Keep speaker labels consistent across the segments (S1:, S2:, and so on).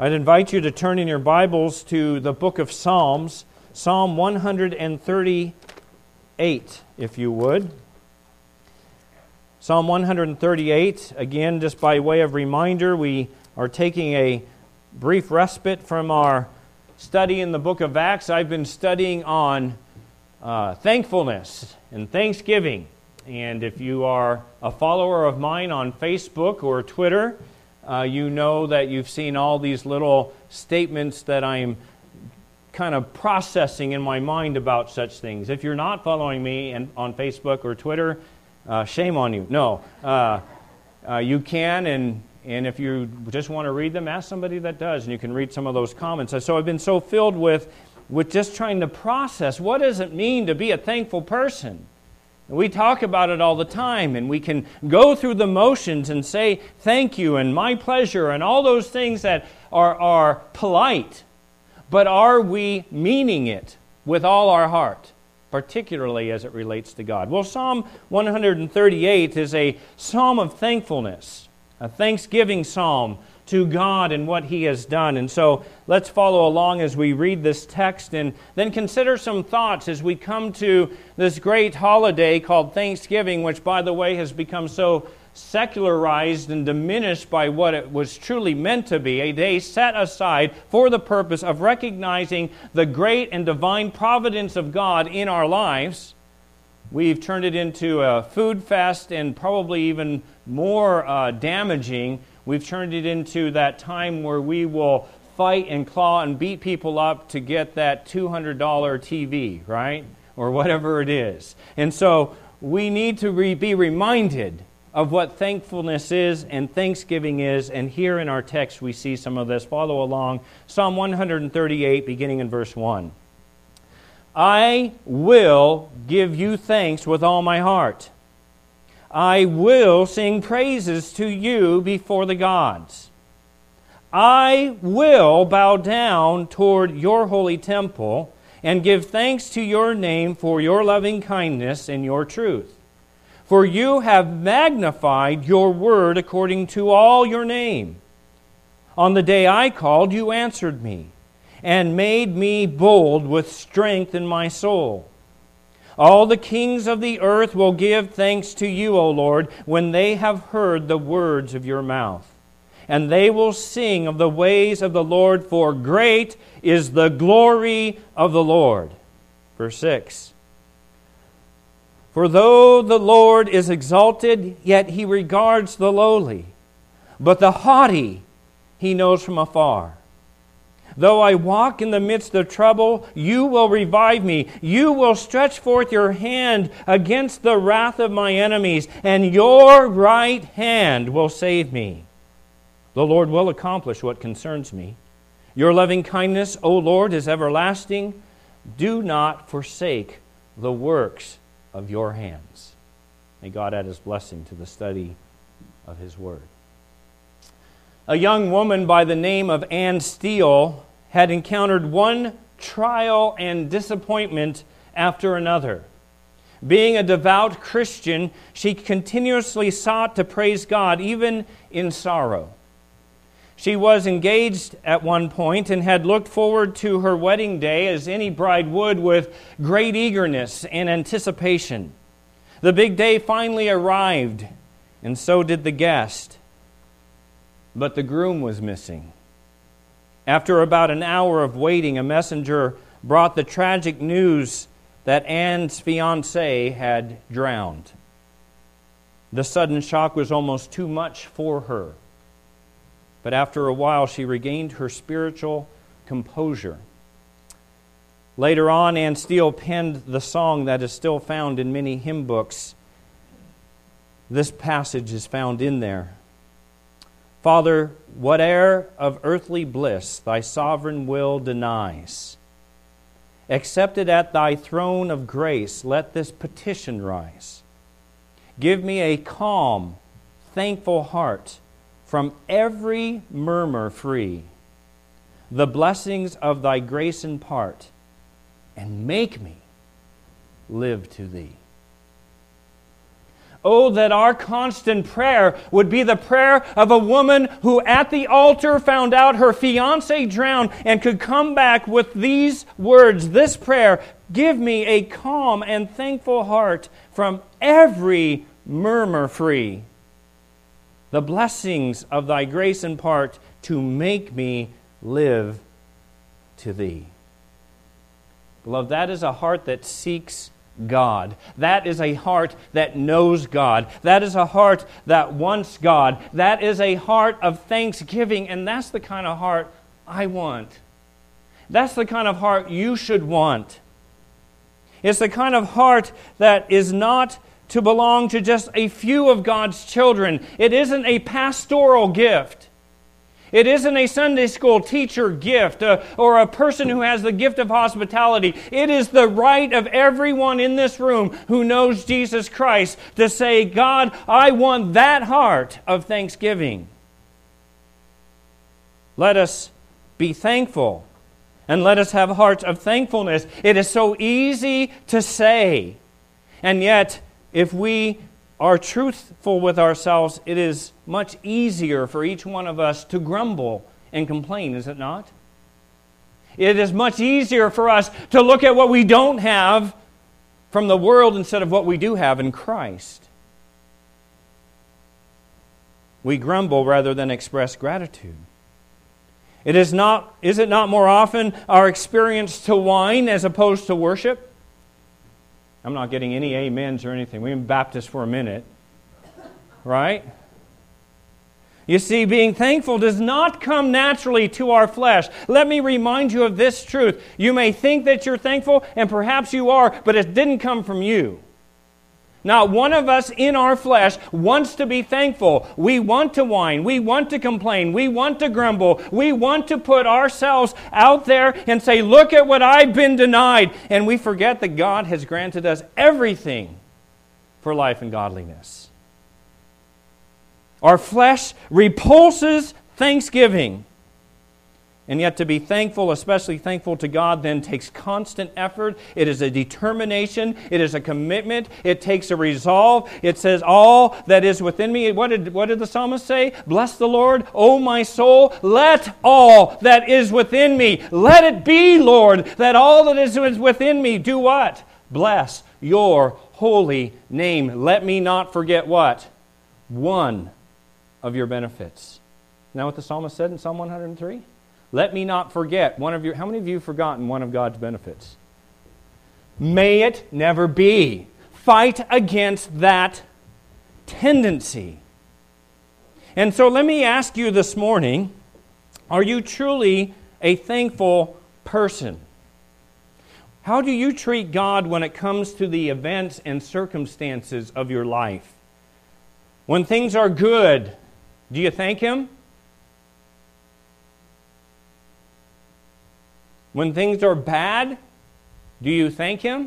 S1: I'd invite you to turn in your Bibles to the book of Psalms, Psalm 138, if you would. Psalm 138, again, just by way of reminder, we are taking a brief respite from our study in the book of Acts. I've been studying on thankfulness and thanksgiving. And if you are a follower of mine on Facebook or Twitter, you know that you've seen all these little statements that I'm kind of processing in my mind about such things. If you're not following me on Facebook or Twitter, shame on you. No, you can, and if you just want to read them, ask somebody that does, and you can read some of those comments. And so I've been so filled with just trying to process, what does it mean to be a thankful person? We talk about it all the time, and we can go through the motions and say thank you and my pleasure and all those things that are polite. But are we meaning it with all our heart, particularly as it relates to God? Well, Psalm 138 is a psalm of thankfulness, a thanksgiving psalm to God and what He has done. And so let's follow along as we read this text and then consider some thoughts as we come to this great holiday called Thanksgiving, which, by the way, has become so secularized and diminished by what it was truly meant to be, a day set aside for the purpose of recognizing the great and divine providence of God in our lives. We've turned it into a food fest, and probably even more damaging, we've turned it into that time where we will fight and claw and beat people up to get that $200 TV, right? Or whatever it is. And so we need to be reminded of what thankfulness is and thanksgiving is. And here in our text we see some of this. Follow along. Psalm 138, beginning in verse 1. I will give you thanks with all my heart. I will sing praises to you before the gods. I will bow down toward your holy temple and give thanks to your name for your loving kindness and your truth. For you have magnified your word according to all your name. On the day I called, you answered me and made me bold with strength in my soul. All the kings of the earth will give thanks to you, O Lord, when they have heard the words of your mouth. And they will sing of the ways of the Lord, for great is the glory of the Lord. Verse 6. For though the Lord is exalted, yet He regards the lowly, but the haughty He knows from afar. Though I walk in the midst of trouble, you will revive me. You will stretch forth your hand against the wrath of my enemies, and your right hand will save me. The Lord will accomplish what concerns me. Your loving kindness, O Lord, is everlasting. Do not forsake the works of your hands. May God add His blessing to the study of His Word. A young woman by the name of Anne Steele had encountered one trial and disappointment after another. Being a devout Christian, she continuously sought to praise God, even in sorrow. She was engaged at one point and had looked forward to her wedding day as any bride would, with great eagerness and anticipation. The big day finally arrived, and so did the guest. But the groom was missing. After about an hour of waiting, a messenger brought the tragic news that Anne's fiancé had drowned. The sudden shock was almost too much for her. But after a while, she regained her spiritual composure. Later on, Anne Steele penned the song that is still found in many hymn books. This passage is found in there. Father, whate'er of earthly bliss thy sovereign will denies, accepted at thy throne of grace, let this petition rise. Give me a calm, thankful heart, from every murmur free. The blessings of thy grace impart, and make me live to thee. Oh, that our constant prayer would be the prayer of a woman who at the altar found out her fiancé drowned and could come back with these words, this prayer, give me a calm and thankful heart from every murmur free. The blessings of thy grace impart to make me live to thee. Beloved, that is a heart that seeks God. That is a heart that knows God. That is a heart that wants God. That is a heart of thanksgiving, and that's the kind of heart I want. That's the kind of heart you should want. It's the kind of heart that is not to belong to just a few of God's children. It isn't a pastoral gift. It isn't a Sunday school teacher gift or a person who has the gift of hospitality. It is the right of everyone in this room who knows Jesus Christ to say, God, I want that heart of thanksgiving. Let us be thankful and let us have hearts of thankfulness. It is so easy to say, and yet if we are truthful with ourselves, it is much easier for each one of us to grumble and complain, is it not? It is much easier for us to look at what we don't have from the world instead of what we do have in Christ. We grumble rather than express gratitude. Is it not more often our experience to whine as opposed to worship? I'm not getting any amens or anything. We've been Baptist for a minute. Right? You see, being thankful does not come naturally to our flesh. Let me remind you of this truth. You may think that you're thankful, and perhaps you are, but it didn't come from you. Not one of us in our flesh wants to be thankful. We want to whine. We want to complain. We want to grumble. We want to put ourselves out there and say, look at what I've been denied. And we forget that God has granted us everything for life and godliness. Our flesh repulses thanksgiving. And yet to be thankful, especially thankful to God, then takes constant effort. It is a determination. It is a commitment. It takes a resolve. It says, all that is within me. What did the psalmist say? Bless the Lord, O my soul. Let all that is within me, let it be, Lord, that all that is within me do what? Bless your holy name. Let me not forget what? One of your benefits. Isn't that what the psalmist said in Psalm 103? Let me not forget one of your... How many of you have forgotten one of God's benefits? May it never be. Fight against that tendency. And so let me ask you this morning, are you truly a thankful person? How do you treat God when it comes to the events and circumstances of your life? When things are good, do you thank Him? When things are bad, do you thank Him?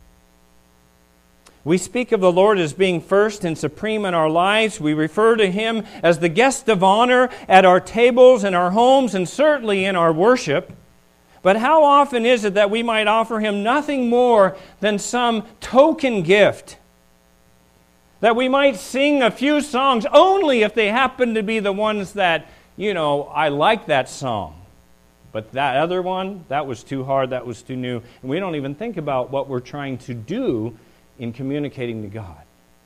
S1: We speak of the Lord as being first and supreme in our lives. We refer to Him as the guest of honor at our tables and our homes and certainly in our worship. But how often is it that we might offer Him nothing more than some token gift? That we might sing a few songs only if they happen to be the ones that, I like that song. But that other one, that was too hard, that was too new. And we don't even think about what we're trying to do in communicating to God.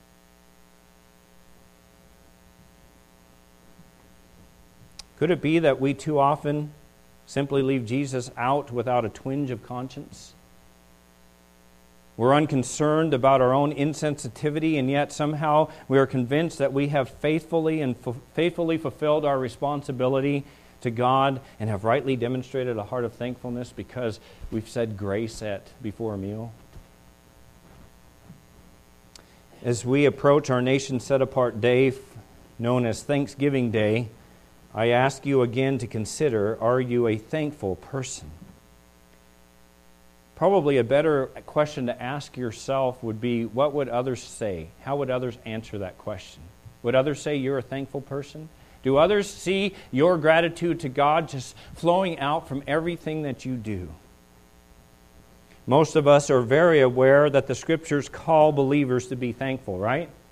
S1: Could it be that we too often simply leave Jesus out without a twinge of conscience? We're unconcerned about our own insensitivity, and yet somehow we are convinced that we have faithfully fulfilled our responsibility to God and have rightly demonstrated a heart of thankfulness because we've said grace before a meal. As we approach our nation's set-apart day known as Thanksgiving Day, I ask you again to consider, are you a thankful person? Probably a better question to ask yourself would be, what would others say? How would others answer that question? Would others say you're a thankful person? Do others see your gratitude to God just flowing out from everything that you do? Most of us are very aware that the Scriptures call believers to be thankful, right?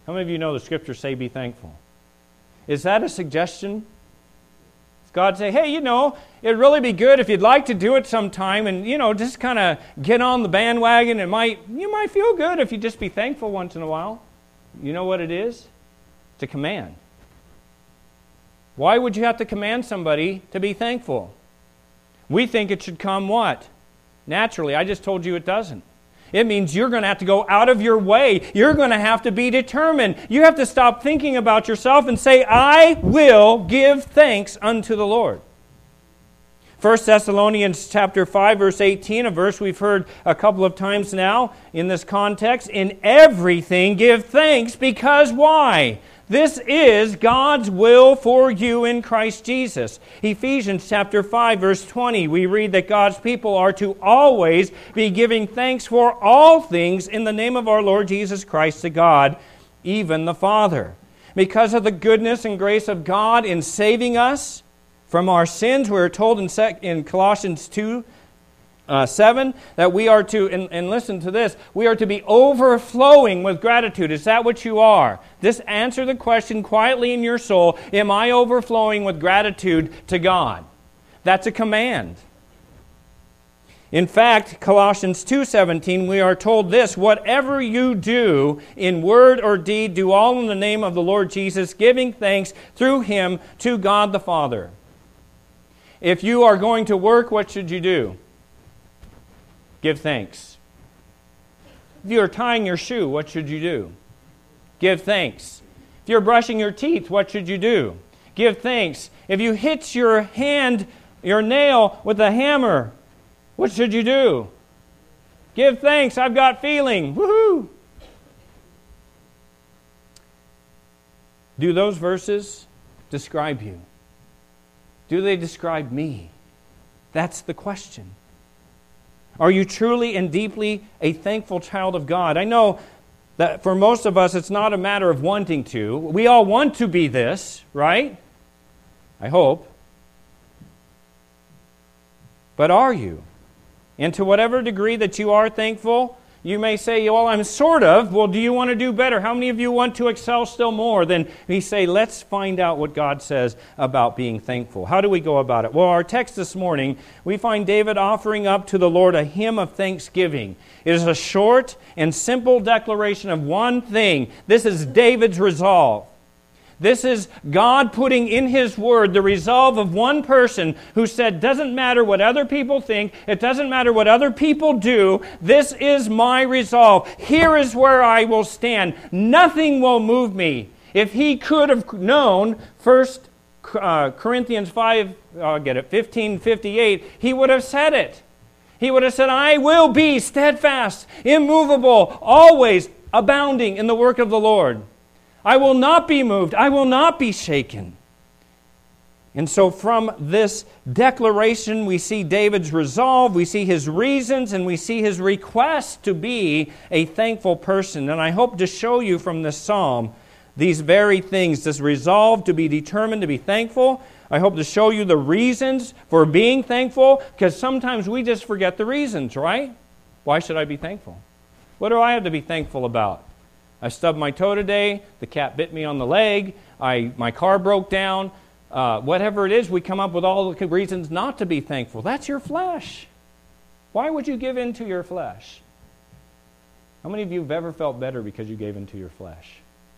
S1: How many of you know the Scriptures say be thankful? Is that a suggestion? Does God say, hey, it'd really be good if you'd like to do it sometime and, just kind of get on the bandwagon. You might feel good if you just be thankful once in a while. You know what it is? It's a command. Why would you have to command somebody to be thankful? We think it should come what? Naturally. I just told you it doesn't. It means you're going to have to go out of your way. You're going to have to be determined. You have to stop thinking about yourself and say, I will give thanks unto the Lord. 1 Thessalonians chapter 5, verse 18, a verse we've heard a couple of times now in this context. In everything give thanks, because why? This is God's will for you in Christ Jesus. Ephesians chapter 5, verse 20, we read that God's people are to always be giving thanks for all things in the name of our Lord Jesus Christ to God, even the Father. Because of the goodness and grace of God in saving us from our sins, we are told in Colossians 2, 7, that we are to, and listen to this, we are to be overflowing with gratitude. Is that what you are? Just answer the question quietly in your soul, am I overflowing with gratitude to God? That's a command. In fact, Colossians 2:17, we are told this, whatever you do in word or deed, do all in the name of the Lord Jesus, giving thanks through Him to God the Father. If you are going to work, what should you do? Give thanks. If you are tying your shoe, what should you do? Give thanks. If you're brushing your teeth, what should you do? Give thanks. If you hit your nail with a hammer, what should you do? Give thanks. I've got feeling. Woohoo! Do those verses describe you? Do they describe me? That's the question. Are you truly and deeply a thankful child of God? I know that for most of us, it's not a matter of wanting to. We all want to be this, right? I hope. But are you? And to whatever degree that you are thankful, you may say, well, I'm sort of. Well, do you want to do better? How many of you want to excel still more? Then we say, let's find out what God says about being thankful. How do we go about it? Well, our text this morning, we find David offering up to the Lord a hymn of thanksgiving. It is a short and simple declaration of one thing. This is David's resolve. This is God putting in His Word the resolve of one person who said, doesn't matter what other people think, it doesn't matter what other people do, this is my resolve. Here is where I will stand. Nothing will move me. If he could have known 1 Corinthians 15:58, he would have said it. He would have said, I will be steadfast, immovable, always abounding in the work of the Lord. I will not be moved. I will not be shaken. And so from this declaration, we see David's resolve, we see his reasons, and we see his request to be a thankful person. And I hope to show you from this psalm these very things, this resolve to be determined to be thankful. I hope to show you the reasons for being thankful, because sometimes we just forget the reasons, right? Why should I be thankful? What do I have to be thankful about? I stubbed my toe today, the cat bit me on the leg, my car broke down. Whatever it is, we come up with all the reasons not to be thankful. That's your flesh. Why would you give in to your flesh? How many of you have ever felt better because you gave in to your flesh?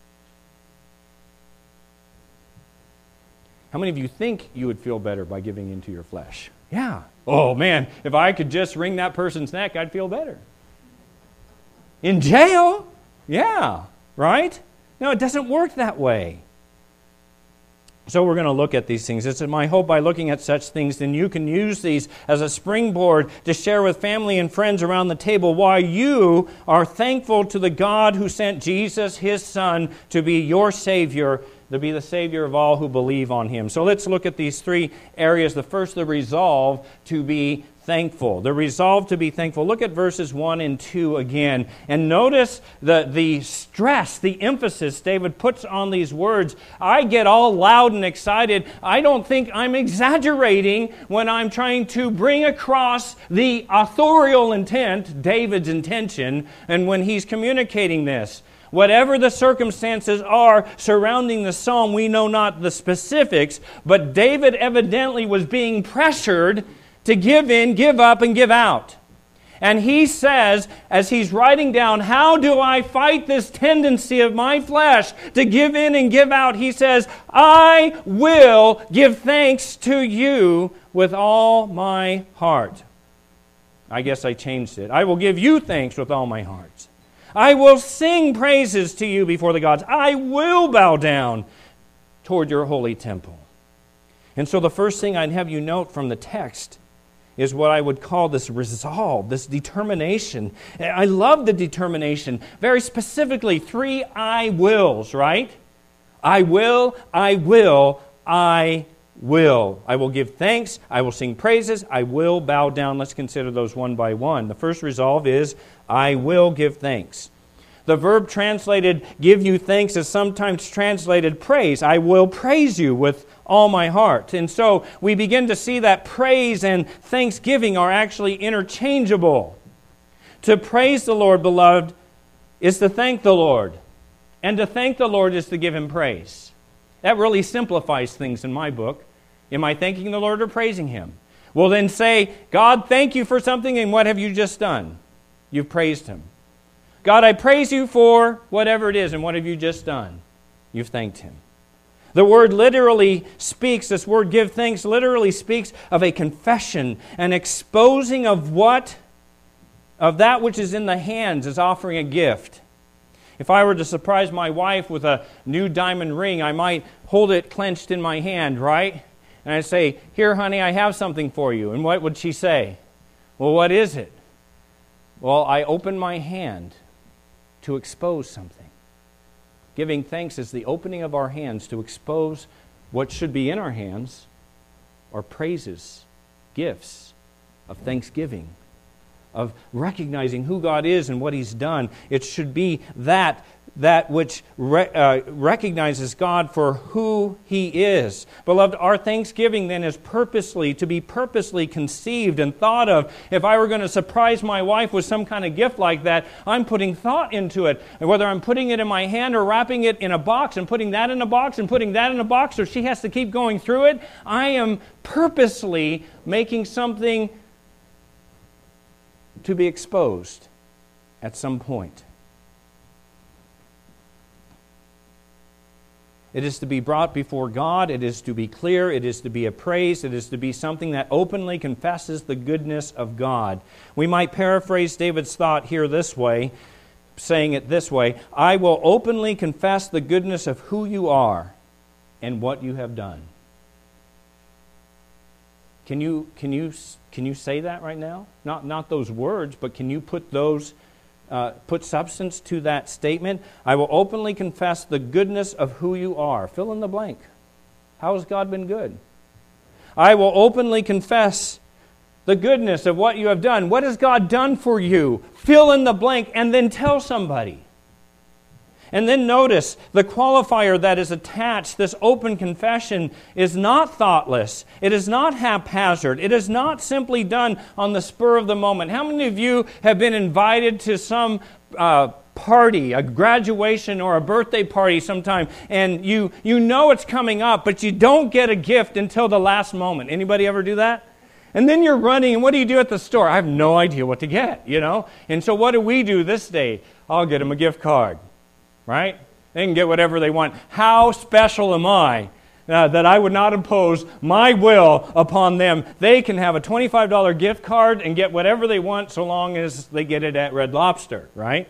S1: How many of you think you would feel better by giving in to your flesh? Yeah. Oh man, if I could just wring that person's neck, I'd feel better. In jail? Yeah, right? No, it doesn't work that way. So we're going to look at these things. It's my hope by looking at such things, then you can use these as a springboard to share with family and friends around the table why you are thankful to the God who sent Jesus, His Son, to be your Savior, to be the Savior of all who believe on Him. So let's look at these three areas. The first, the resolve to be thankful. The resolve to be thankful. Look at verses 1 and 2 again. And notice the stress, the emphasis David puts on these words. I get all loud and excited. I don't think I'm exaggerating when I'm trying to bring across the authorial intent, David's intention, and when he's communicating this. Whatever the circumstances are surrounding the psalm, we know not the specifics, but David evidently was being pressured to give in, give up, and give out. And he says, as he's writing down, how do I fight this tendency of my flesh to give in and give out? He says, I will give thanks to you with all my heart. I guess I changed it. I will give you thanks with all my heart. I will sing praises to you before the gods. I will bow down toward your holy temple. And so the first thing I'd have you note from the text is what I would call this resolve, this determination. I love the determination. Very specifically, 3 I wills, right? I will, I will, I will. I will give thanks, I will sing praises, I will bow down. Let's consider those one by one. The first resolve is, I will give thanks. The verb translated give you thanks is sometimes translated praise. I will praise you with all my heart. And so we begin to see that praise and thanksgiving are actually interchangeable. To praise the Lord, beloved, is to thank the Lord. And to thank the Lord is to give Him praise. That really simplifies things in my book. Am I thanking the Lord or praising Him? Well, then say, God, thank you for something, and what have you just done? You've praised Him. God, I praise you for whatever it is, and what have you just done? You've thanked Him. The word literally speaks, this word give thanks literally speaks of a confession, an exposing of that which is in the hands as offering a gift. If I were to surprise my wife with a new diamond ring, I might hold it clenched in my hand, right? And I'd say, here, honey, I have something for you. And what would she say? Well, what is it? Well, I open my hand to expose something. Giving thanks is the opening of our hands to expose what should be in our hands, or praises, gifts of thanksgiving, of recognizing who God is and what He's done. It should be that which recognizes God for who He is. Beloved, our thanksgiving then is to be purposely conceived and thought of. If I were going to surprise my wife with some kind of gift like that, I'm putting thought into it. And whether I'm putting it in my hand or wrapping it in a box and putting that in a box and putting that in a box, or she has to keep going through it, I am purposely making something to be exposed at some point. It is to be brought before God. It is to be clear. It is to be appraised. It is to be something that openly confesses the goodness of God. We might paraphrase David's thought here this way, saying it this way: I will openly confess the goodness of who you are and what you have done. Can you say that right now? Not those words, but can you put substance to that statement? I will openly confess the goodness of who you are. Fill in the blank. How has God been good? I will openly confess the goodness of what you have done. What has God done for you? Fill in the blank and then tell somebody. And then notice the qualifier that is attached. This open confession is not thoughtless. It is not haphazard. It is not simply done on the spur of the moment. How many of you have been invited to some party, a graduation or a birthday party sometime, and you know it's coming up, but you don't get a gift until the last moment? Anybody ever do that? And then you're running, and what do you do at the store? I have no idea what to get, And so what do we do this day? I'll get them a gift card. Right? They can get whatever they want. How special am I that I would not impose my will upon them? They can have a $25 gift card and get whatever they want so long as they get it at Red Lobster, right?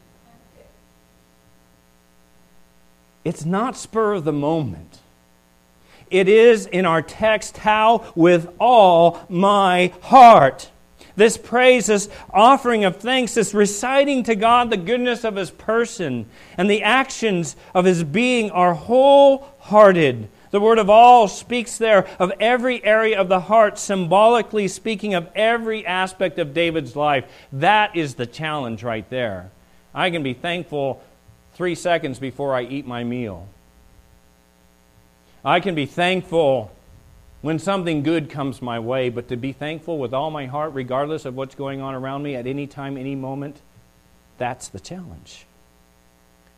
S1: It's not spur of the moment. It is in our text, how? With all my heart. This praise, this offering of thanks, this reciting to God the goodness of His person and the actions of His being are wholehearted. The word of all speaks there of every area of the heart, symbolically speaking of every aspect of David's life. That is the challenge right there. I can be thankful 3 seconds before I eat my meal. I can be thankful when something good comes my way, but to be thankful with all my heart, regardless of what's going on around me at any time, any moment, that's the challenge.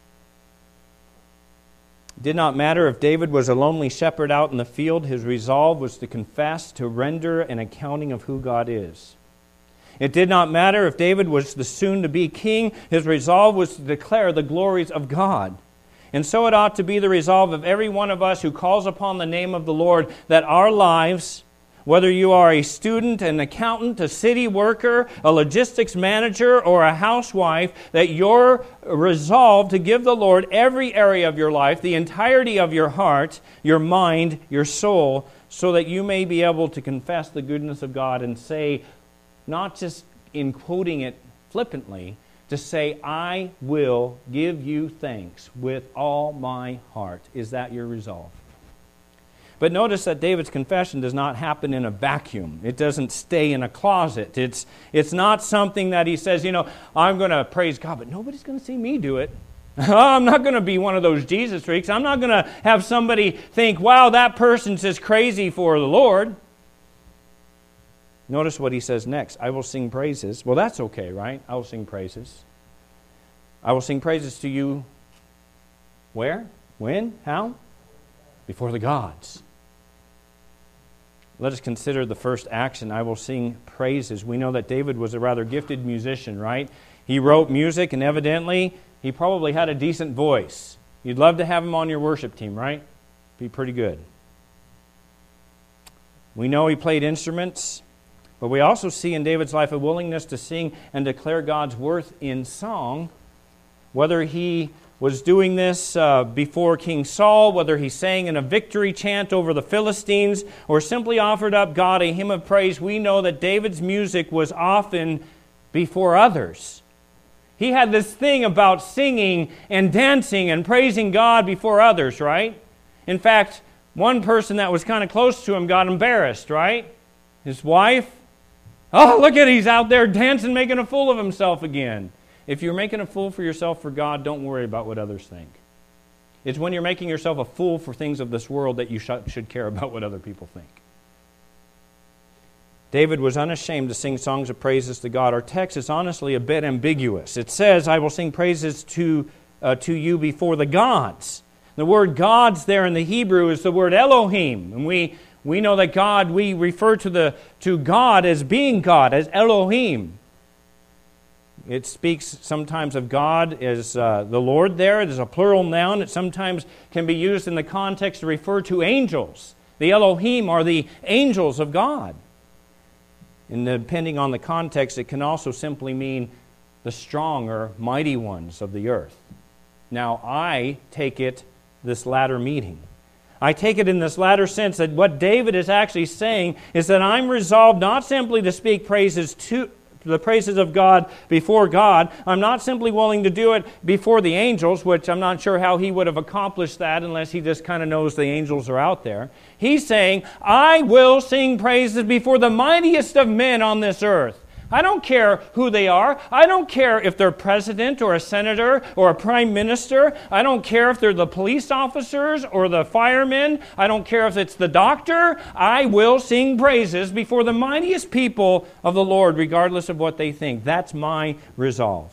S1: It did not matter if David was a lonely shepherd out in the field. His resolve was to confess, to render an accounting of who God is. It did not matter if David was the soon-to-be king. His resolve was to declare the glories of God. And so it ought to be the resolve of every one of us who calls upon the name of the Lord, that our lives, whether you are a student, an accountant, a city worker, a logistics manager, or a housewife, that your resolve to give the Lord every area of your life, the entirety of your heart, your mind, your soul, so that you may be able to confess the goodness of God and say, not just in quoting it flippantly, to say, I will give you thanks with all my heart. Is that your resolve? But notice that David's confession does not happen in a vacuum. It doesn't stay in a closet. It's not something that he says, I'm going to praise God, but nobody's going to see me do it. I'm not going to be one of those Jesus freaks. I'm not going to have somebody think, wow, that person's just crazy for the Lord. Notice what he says next. I will sing praises. Well, that's okay, right? I will sing praises. I will sing praises to you. Where? When? How? Before the gods. Let us consider the first action. I will sing praises. We know that David was a rather gifted musician, right? He wrote music, and evidently he probably had a decent voice. You'd love to have him on your worship team, right? Be pretty good. We know he played instruments. But we also see in David's life a willingness to sing and declare God's worth in song. Whether he was doing this before King Saul, whether he sang in a victory chant over the Philistines, or simply offered up God a hymn of praise, we know that David's music was often before others. He had this thing about singing and dancing and praising God before others, right? In fact, one person that was kind of close to him got embarrassed, right? His wife. Oh, look at he's out there dancing, making a fool of himself again. If you're making a fool for yourself for God, don't worry about what others think. It's when you're making yourself a fool for things of this world that you should care about what other people think. David was unashamed to sing songs of praises to God. Our text is honestly a bit ambiguous. It says, I will sing praises to you before the gods. The word gods there in the Hebrew is the word Elohim. And we know that God, we refer to God as being God, as Elohim. It speaks sometimes of God as the Lord there. It is a plural noun. It sometimes can be used in the context to refer to angels. The Elohim are the angels of God. And depending on the context, it can also simply mean the strong or mighty ones of the earth. Now, I take it this latter meaning. I take it in this latter sense that what David is actually saying is that I'm resolved not simply to speak praises to the praises of God before God. I'm not simply willing to do it before the angels, which I'm not sure how he would have accomplished that unless he just kind of knows the angels are out there. He's saying, I will sing praises before the mightiest of men on this earth. I don't care who they are. I don't care if they're president or a senator or a prime minister. I don't care if they're the police officers or the firemen. I don't care if it's the doctor. I will sing praises before the mightiest people of the Lord, regardless of what they think. That's my resolve.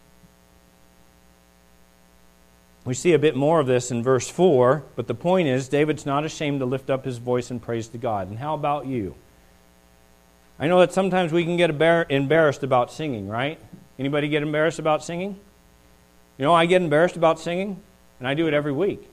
S1: We see a bit more of this in verse 4, but the point is, David's not ashamed to lift up his voice in praise to God. And how about you? I know that sometimes we can get embarrassed about singing, right? Anybody get embarrassed about singing? You know, I get embarrassed about singing, and I do it every week.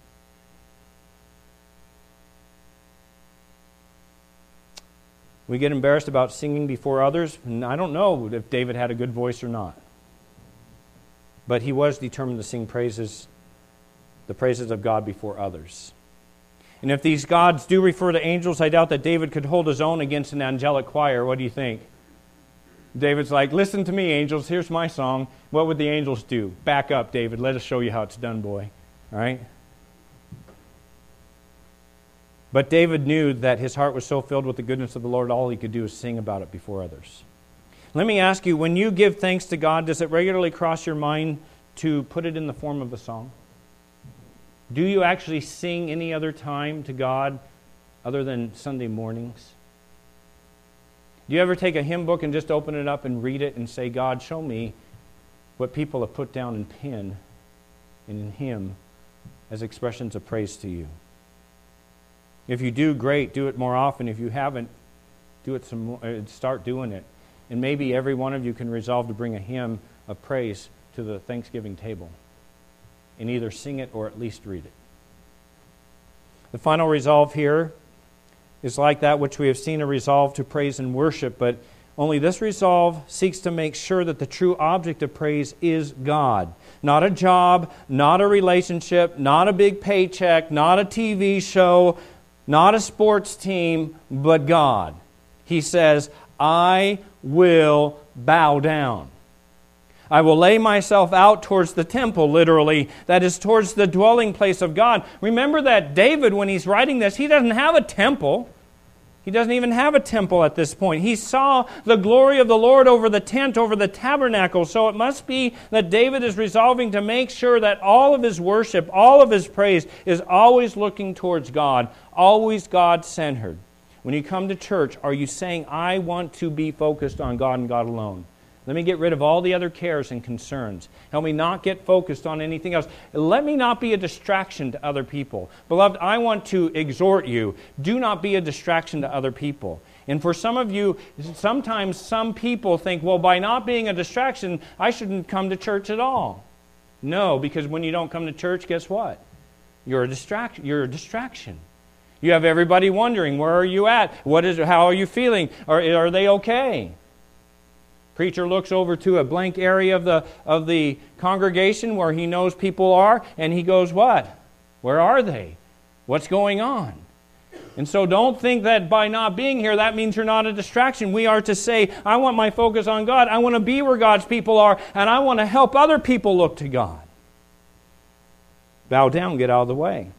S1: We get embarrassed about singing before others, and I don't know if David had a good voice or not. But he was determined to sing the praises of God before others. And if these gods do refer to angels, I doubt that David could hold his own against an angelic choir. What do you think? David's like, listen to me, angels. Here's my song. What would the angels do? Back up, David. Let us show you how it's done, boy. All right? But David knew that his heart was so filled with the goodness of the Lord, all he could do is sing about it before others. Let me ask you, when you give thanks to God, does it regularly cross your mind to put it in the form of a song? Do you actually sing any other time to God other than Sunday mornings? Do you ever take a hymn book and just open it up and read it and say, God, show me what people have put down in pen and in hymn as expressions of praise to you? If you do, great, do it more often. If you haven't, do it some more, start doing it. And maybe every one of you can resolve to bring a hymn of praise to the Thanksgiving table and either sing it or at least read it. The final resolve here is like that which we have seen, a resolve to praise and worship, but only this resolve seeks to make sure that the true object of praise is God. Not a job, not a relationship, not a big paycheck, not a TV show, not a sports team, but God. He says, I will bow down. I will lay myself out towards the temple, literally. That is, towards the dwelling place of God. Remember that David, when he's writing this, he doesn't have a temple. He doesn't even have a temple at this point. He saw the glory of the Lord over the tent, over the tabernacle. So it must be that David is resolving to make sure that all of his worship, all of his praise is always looking towards God, always God-centered. When you come to church, are you saying, I want to be focused on God and God alone? Let me get rid of all the other cares and concerns. Help me not get focused on anything else. Let me not be a distraction to other people. Beloved, I want to exhort you, do not be a distraction to other people. And for some of you, sometimes some people think, well, by not being a distraction, I shouldn't come to church at all. No, because when you don't come to church, guess what? You're a distraction. You have everybody wondering, where are you at? How are you feeling? Are they okay? Preacher looks over to a blank area of the congregation where he knows people are, and he goes, what? Where are they? What's going on? And so don't think that by not being here, that means you're not a distraction. We are to say, I want my focus on God. I want to be where God's people are, and I want to help other people look to God. Bow down, get out of the way.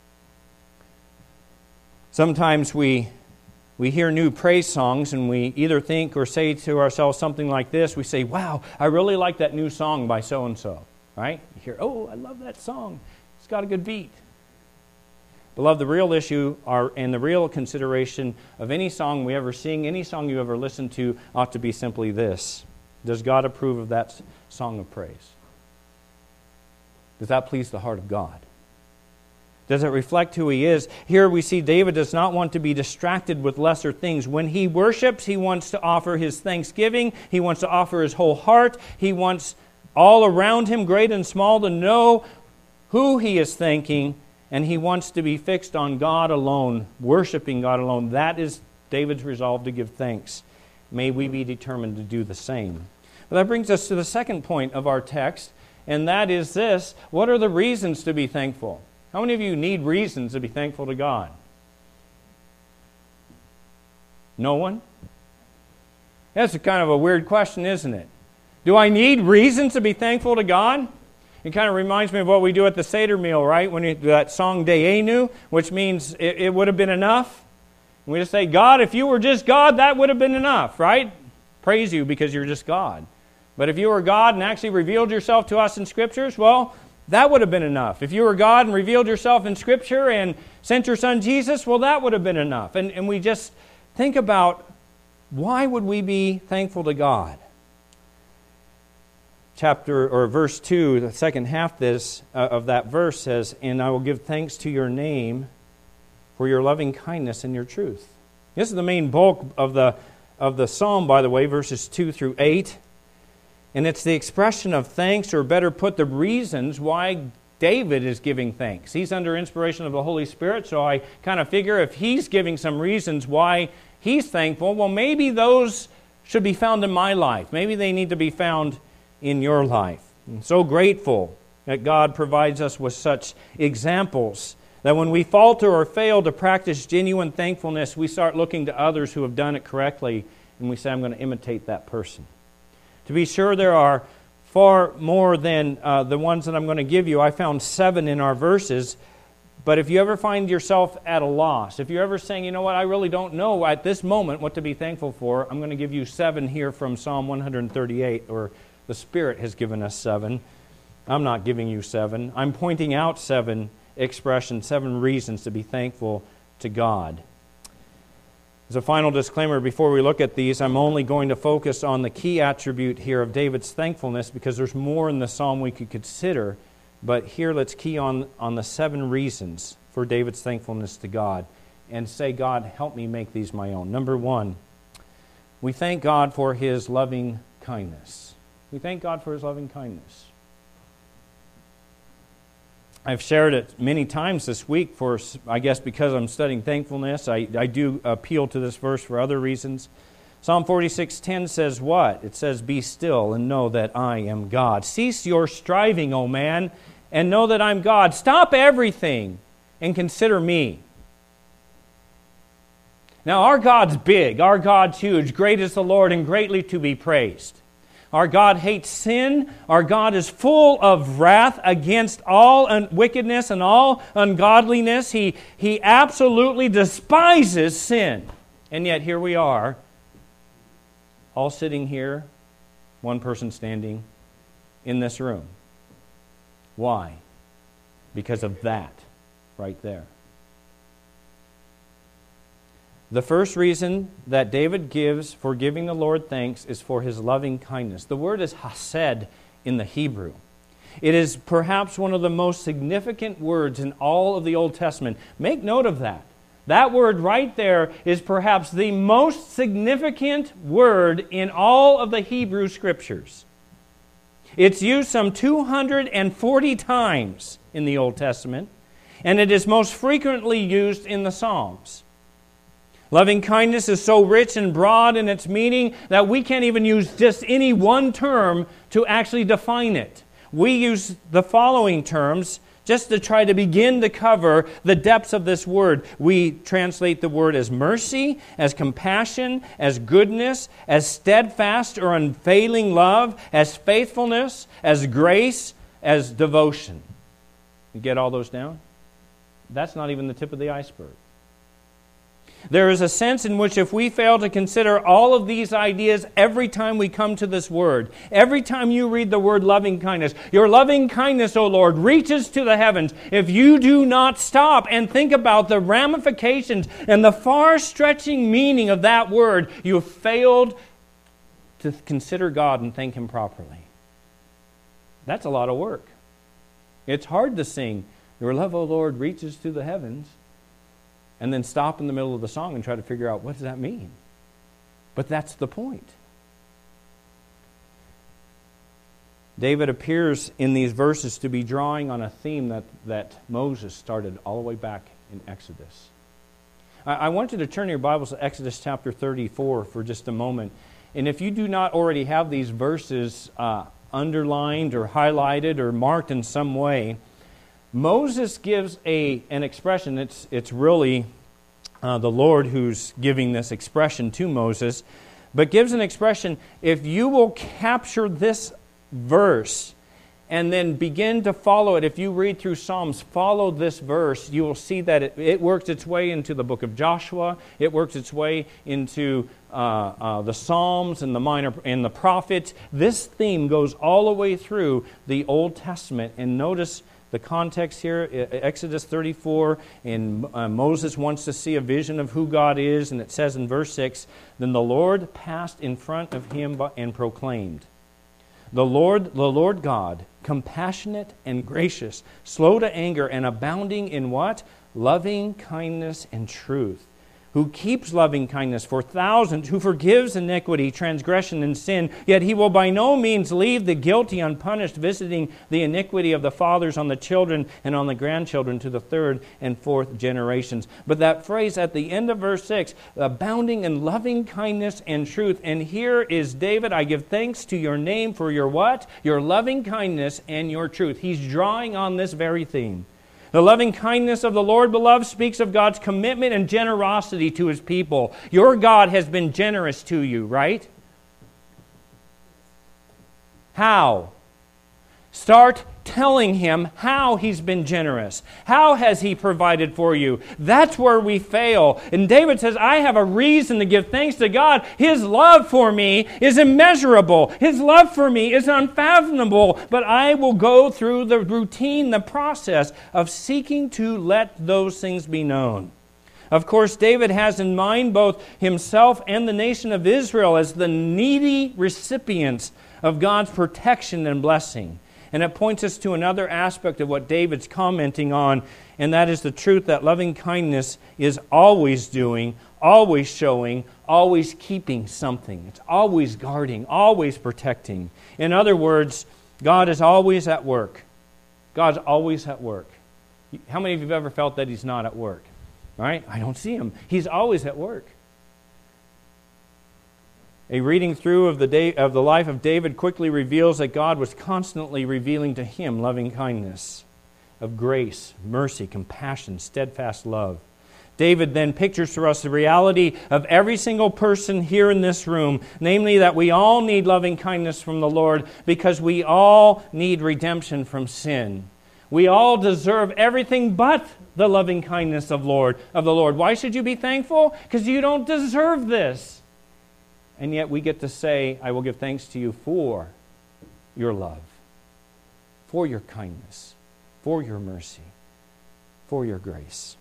S1: Sometimes we hear new praise songs and we either think or say to ourselves something like this. We say, wow, I really like that new song by so-and-so. Right? You hear, oh, I love that song. It's got a good beat. Beloved, the real issue and the real consideration of any song we ever sing, any song you ever listen to, ought to be simply this. Does God approve of that song of praise? Does that please the heart of God? Does it reflect who He is? Here we see David does not want to be distracted with lesser things. When he worships, he wants to offer his thanksgiving. He wants to offer his whole heart. He wants all around him, great and small, to know who he is thanking. And he wants to be fixed on God alone, worshiping God alone. That is David's resolve to give thanks. May we be determined to do the same. Well, that brings us to the second point of our text, and that is this. What are the reasons to be thankful? How many of you need reasons to be thankful to God? No one? That's kind of a weird question, isn't it? Do I need reasons to be thankful to God? It kind of reminds me of what we do at the Seder meal, right? When you do that song De'enu, which means it would have been enough. And we just say, God, if you were just God, that would have been enough, right? Praise you because you're just God. But if you were God and actually revealed yourself to us in Scriptures, well, that would have been enough. If you were God and revealed yourself in Scripture and sent your Son Jesus, well, that would have been enough. And we just think about, why would we be thankful to God? Verse 2, the second half of that verse says, and I will give thanks to your name for your loving kindness and your truth. This is the main bulk of the psalm, by the way, verses 2 through 8. And it's the expression of thanks, or better put, the reasons why David is giving thanks. He's under inspiration of the Holy Spirit, so I kind of figure if he's giving some reasons why he's thankful, well, maybe those should be found in my life. Maybe they need to be found in your life. I'm so grateful that God provides us with such examples that when we falter or fail to practice genuine thankfulness, we start looking to others who have done it correctly, and we say, I'm going to imitate that person. To be sure, there are far more than the ones that I'm going to give you. I found 7 in our verses. But if you ever find yourself at a loss, if you're ever saying, you know what, I really don't know at this moment what to be thankful for, I'm going to give you 7 here from Psalm 138, or the Spirit has given us 7. I'm not giving you 7. I'm pointing out 7 expressions, 7 reasons to be thankful to God. As a final disclaimer, before we look at these, I'm only going to focus on the key attribute here of David's thankfulness, because there's more in the psalm we could consider. But here let's key on the 7 reasons for David's thankfulness to God and say, God, help me make these my own. Number 1, we thank God for His loving kindness. We thank God for His loving kindness. I've shared it many times this week I guess because I'm studying thankfulness. I do appeal to this verse for other reasons. Psalm 46:10 says what? It says, be still and know that I am God. Cease your striving, O man, and know that I'm God. Stop everything and consider me. Now our God's big, our God's huge. Great is the Lord and greatly to be praised. Our God hates sin. Our God is full of wrath against all wickedness and all ungodliness. He absolutely despises sin. And yet here we are, all sitting here, one person standing in this room. Why? Because of that right there. The first reason that David gives for giving the Lord thanks is for His loving kindness. The word is hesed in the Hebrew. It is perhaps one of the most significant words in all of the Old Testament. Make note of that. That word right there is perhaps the most significant word in all of the Hebrew Scriptures. It's used some 240 times in the Old Testament, and it is most frequently used in the Psalms. Loving kindness is so rich and broad in its meaning that we can't even use just any one term to actually define it. We use the following terms just to try to begin to cover the depths of this word. We translate the word as mercy, as compassion, as goodness, as steadfast or unfailing love, as faithfulness, as grace, as devotion. You get all those down? That's not even the tip of the iceberg. There is a sense in which if we fail to consider all of these ideas every time we come to this word, every time you read the word loving kindness, your loving kindness, O Lord, reaches to the heavens. If you do not stop and think about the ramifications and the far-stretching meaning of that word, you have failed to consider God and thank Him properly. That's a lot of work. It's hard to sing, your love, O Lord, reaches to the heavens, and then stop in the middle of the song and try to figure out what does that mean. But that's the point. David appears in these verses to be drawing on a theme that Moses started all the way back in Exodus. I want you to turn your Bibles to Exodus chapter 34 for just a moment. And if you do not already have these verses underlined or highlighted or marked in some way, Moses gives an expression. It's really the Lord who's giving this expression to Moses, but gives an expression. If you will capture this verse and then begin to follow it, if you read through Psalms, follow this verse, you will see that it works its way into the book of Joshua. It works its way into the Psalms and the prophets. This theme goes all the way through the Old Testament, and notice the context here, Exodus 34, and Moses wants to see a vision of who God is, and it says in verse 6, then the Lord passed in front of him and proclaimed, the Lord God, compassionate and gracious, slow to anger and abounding in what? Loving kindness and truth, who keeps loving kindness for thousands, who forgives iniquity, transgression, and sin, yet He will by no means leave the guilty unpunished, visiting the iniquity of the fathers on the children and on the grandchildren to the third and fourth generations. But that phrase at the end of verse 6, abounding in loving kindness and truth. And here is David, I give thanks to your name for your what? Your loving kindness and your truth. He's drawing on this very theme. The loving kindness of the Lord, beloved, speaks of God's commitment and generosity to His people. Your God has been generous to you, right? How? Start telling Him how He's been generous. How has He provided for you? That's where we fail. And David says, I have a reason to give thanks to God. His love for me is immeasurable. His love for me is unfathomable. But I will go through the routine, the process of seeking to let those things be known. Of course, David has in mind both himself and the nation of Israel as the needy recipients of God's protection and blessing. And it points us to another aspect of what David's commenting on, and that is the truth that loving kindness is always doing, always showing, always keeping something. It's always guarding, always protecting. In other words, God is always at work. God's always at work. How many of you have ever felt that He's not at work? Right? I don't see Him. He's always at work. A reading through of the life of David quickly reveals that God was constantly revealing to him loving kindness, of grace, mercy, compassion, steadfast love. David then pictures for us the reality of every single person here in this room, namely that we all need loving kindness from the Lord because we all need redemption from sin. We all deserve everything but the loving kindness of the Lord. Why should you be thankful? Because you don't deserve this. And yet we get to say, I will give thanks to you for your love, for your kindness, for your mercy, for your grace.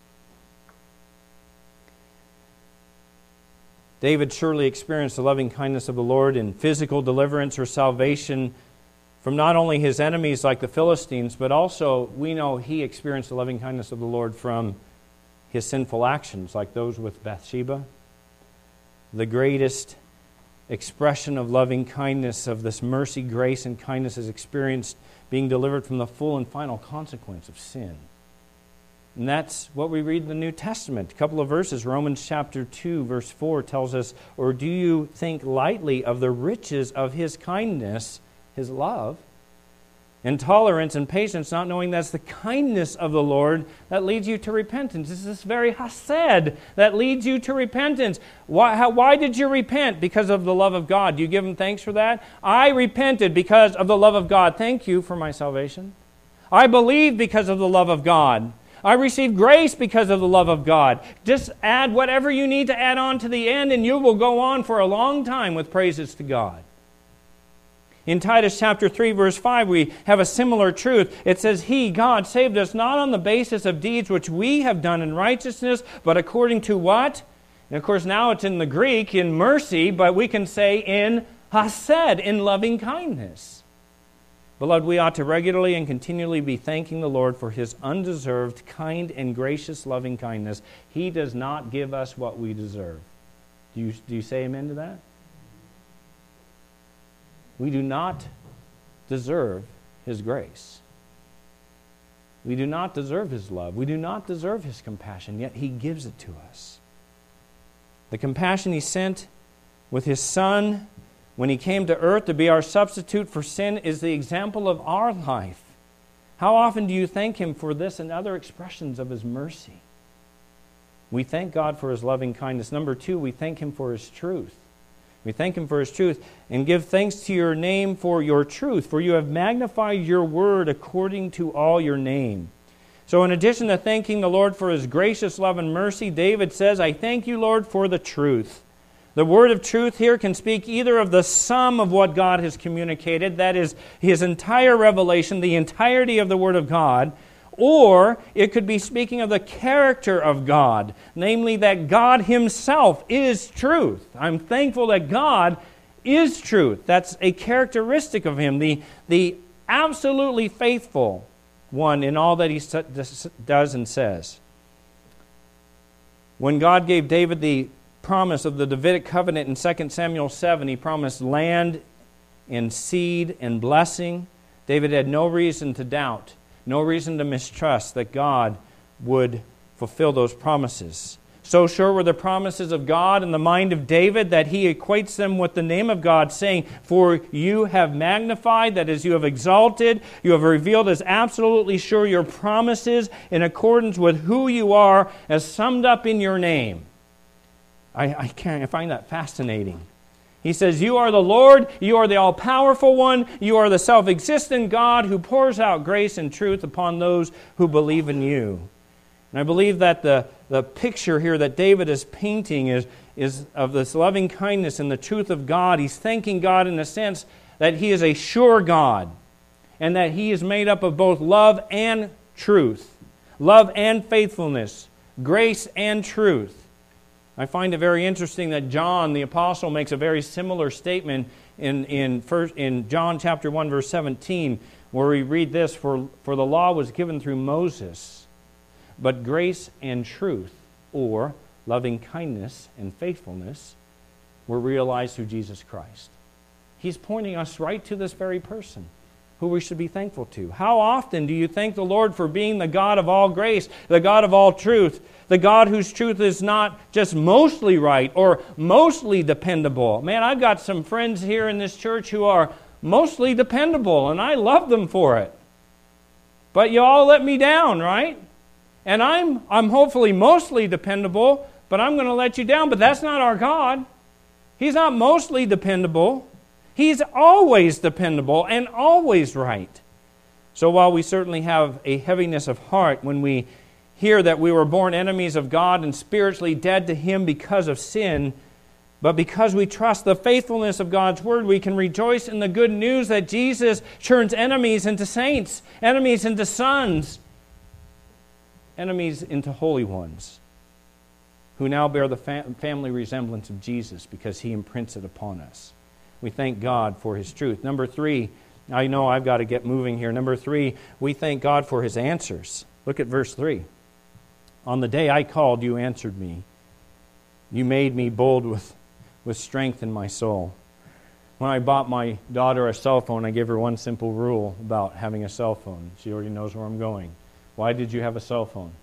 S1: David surely experienced the loving kindness of the Lord in physical deliverance or salvation from not only his enemies like the Philistines, but also we know he experienced the loving kindness of the Lord from his sinful actions like those with Bathsheba. The greatest expression of loving kindness, of this mercy, grace, and kindness is experienced being delivered from the full and final consequence of sin. And that's what we read in the New Testament. A couple of verses. Romans chapter 2, verse 4 tells us, or do you think lightly of the riches of His kindness, His love, and tolerance and patience, not knowing that's the kindness of the Lord that leads you to repentance. It's this very hesed that leads you to repentance. Why did you repent? Because of the love of God. Do you give Him thanks for that? I repented because of the love of God. Thank you for my salvation. I believed because of the love of God. I received grace because of the love of God. Just add whatever you need to add on to the end, and you will go on for a long time with praises to God. In Titus chapter 3, verse 5, we have a similar truth. It says, He, God, saved us not on the basis of deeds which we have done in righteousness, but according to what? And of course, now it's in the Greek, in mercy, but we can say in hesed, in loving kindness. Beloved, we ought to regularly and continually be thanking the Lord for His undeserved, kind, and gracious loving kindness. He does not give us what we deserve. Do you say amen to that? We do not deserve His grace. We do not deserve His love. We do not deserve His compassion, yet He gives it to us. The compassion He sent with His Son when He came to earth to be our substitute for sin is the example of our life. How often do you thank Him for this and other expressions of His mercy? We thank God for His loving kindness. Number 2, we thank Him for His truth. We thank Him for His truth and give thanks to your name for your truth, for you have magnified your word according to all your name. So in addition to thanking the Lord for His gracious love and mercy, David says, I thank you, Lord, for the truth. The word of truth here can speak either of the sum of what God has communicated, that is, His entire revelation, the entirety of the Word of God, or it could be speaking of the character of God, namely that God Himself is truth. I'm thankful that God is truth. That's a characteristic of Him, the absolutely faithful one in all that He does and says. When God gave David the promise of the Davidic covenant in 2 Samuel 7, He promised land and seed and blessing. David had no reason to doubt, no reason to mistrust that God would fulfill those promises. So sure were the promises of God in the mind of David that he equates them with the name of God, saying, For you have magnified, that is, you have exalted, you have revealed as absolutely sure your promises in accordance with who you are as summed up in your name. I find that fascinating. He says, you are the Lord, you are the all-powerful one, you are the self-existent God who pours out grace and truth upon those who believe in you. And I believe that the picture here that David is painting is of this loving kindness and the truth of God. He's thanking God in the sense that He is a sure God and that He is made up of both love and truth, love and faithfulness, grace and truth. I find it very interesting that John, the apostle, makes a very similar statement in John chapter 1, verse 17, where we read this, For the law was given through Moses, but grace and truth, or loving kindness and faithfulness, were realized through Jesus Christ. He's pointing us right to this very person who we should be thankful to. How often do you thank the Lord for being the God of all grace, the God of all truth, the God whose truth is not just mostly right or mostly dependable? Man, I've got some friends here in this church who are mostly dependable, and I love them for it. But you all let me down, right? And I'm hopefully mostly dependable, but I'm going to let you down. But that's not our God. He's not mostly dependable. He's always dependable and always right. So while we certainly have a heaviness of heart when we hear that we were born enemies of God and spiritually dead to Him because of sin, but because we trust the faithfulness of God's Word, we can rejoice in the good news that Jesus turns enemies into saints, enemies into sons, enemies into holy ones, who now bear the family resemblance of Jesus because He imprints it upon us. We thank God for His truth. Number 3, I know I've got to get moving here. Number 3, we thank God for His answers. Look at verse 3. On the day I called, you answered me. You made me bold with strength in my soul. When I bought my daughter a cell phone, I gave her one simple rule about having a cell phone. She already knows where I'm going. Why did you have a cell phone?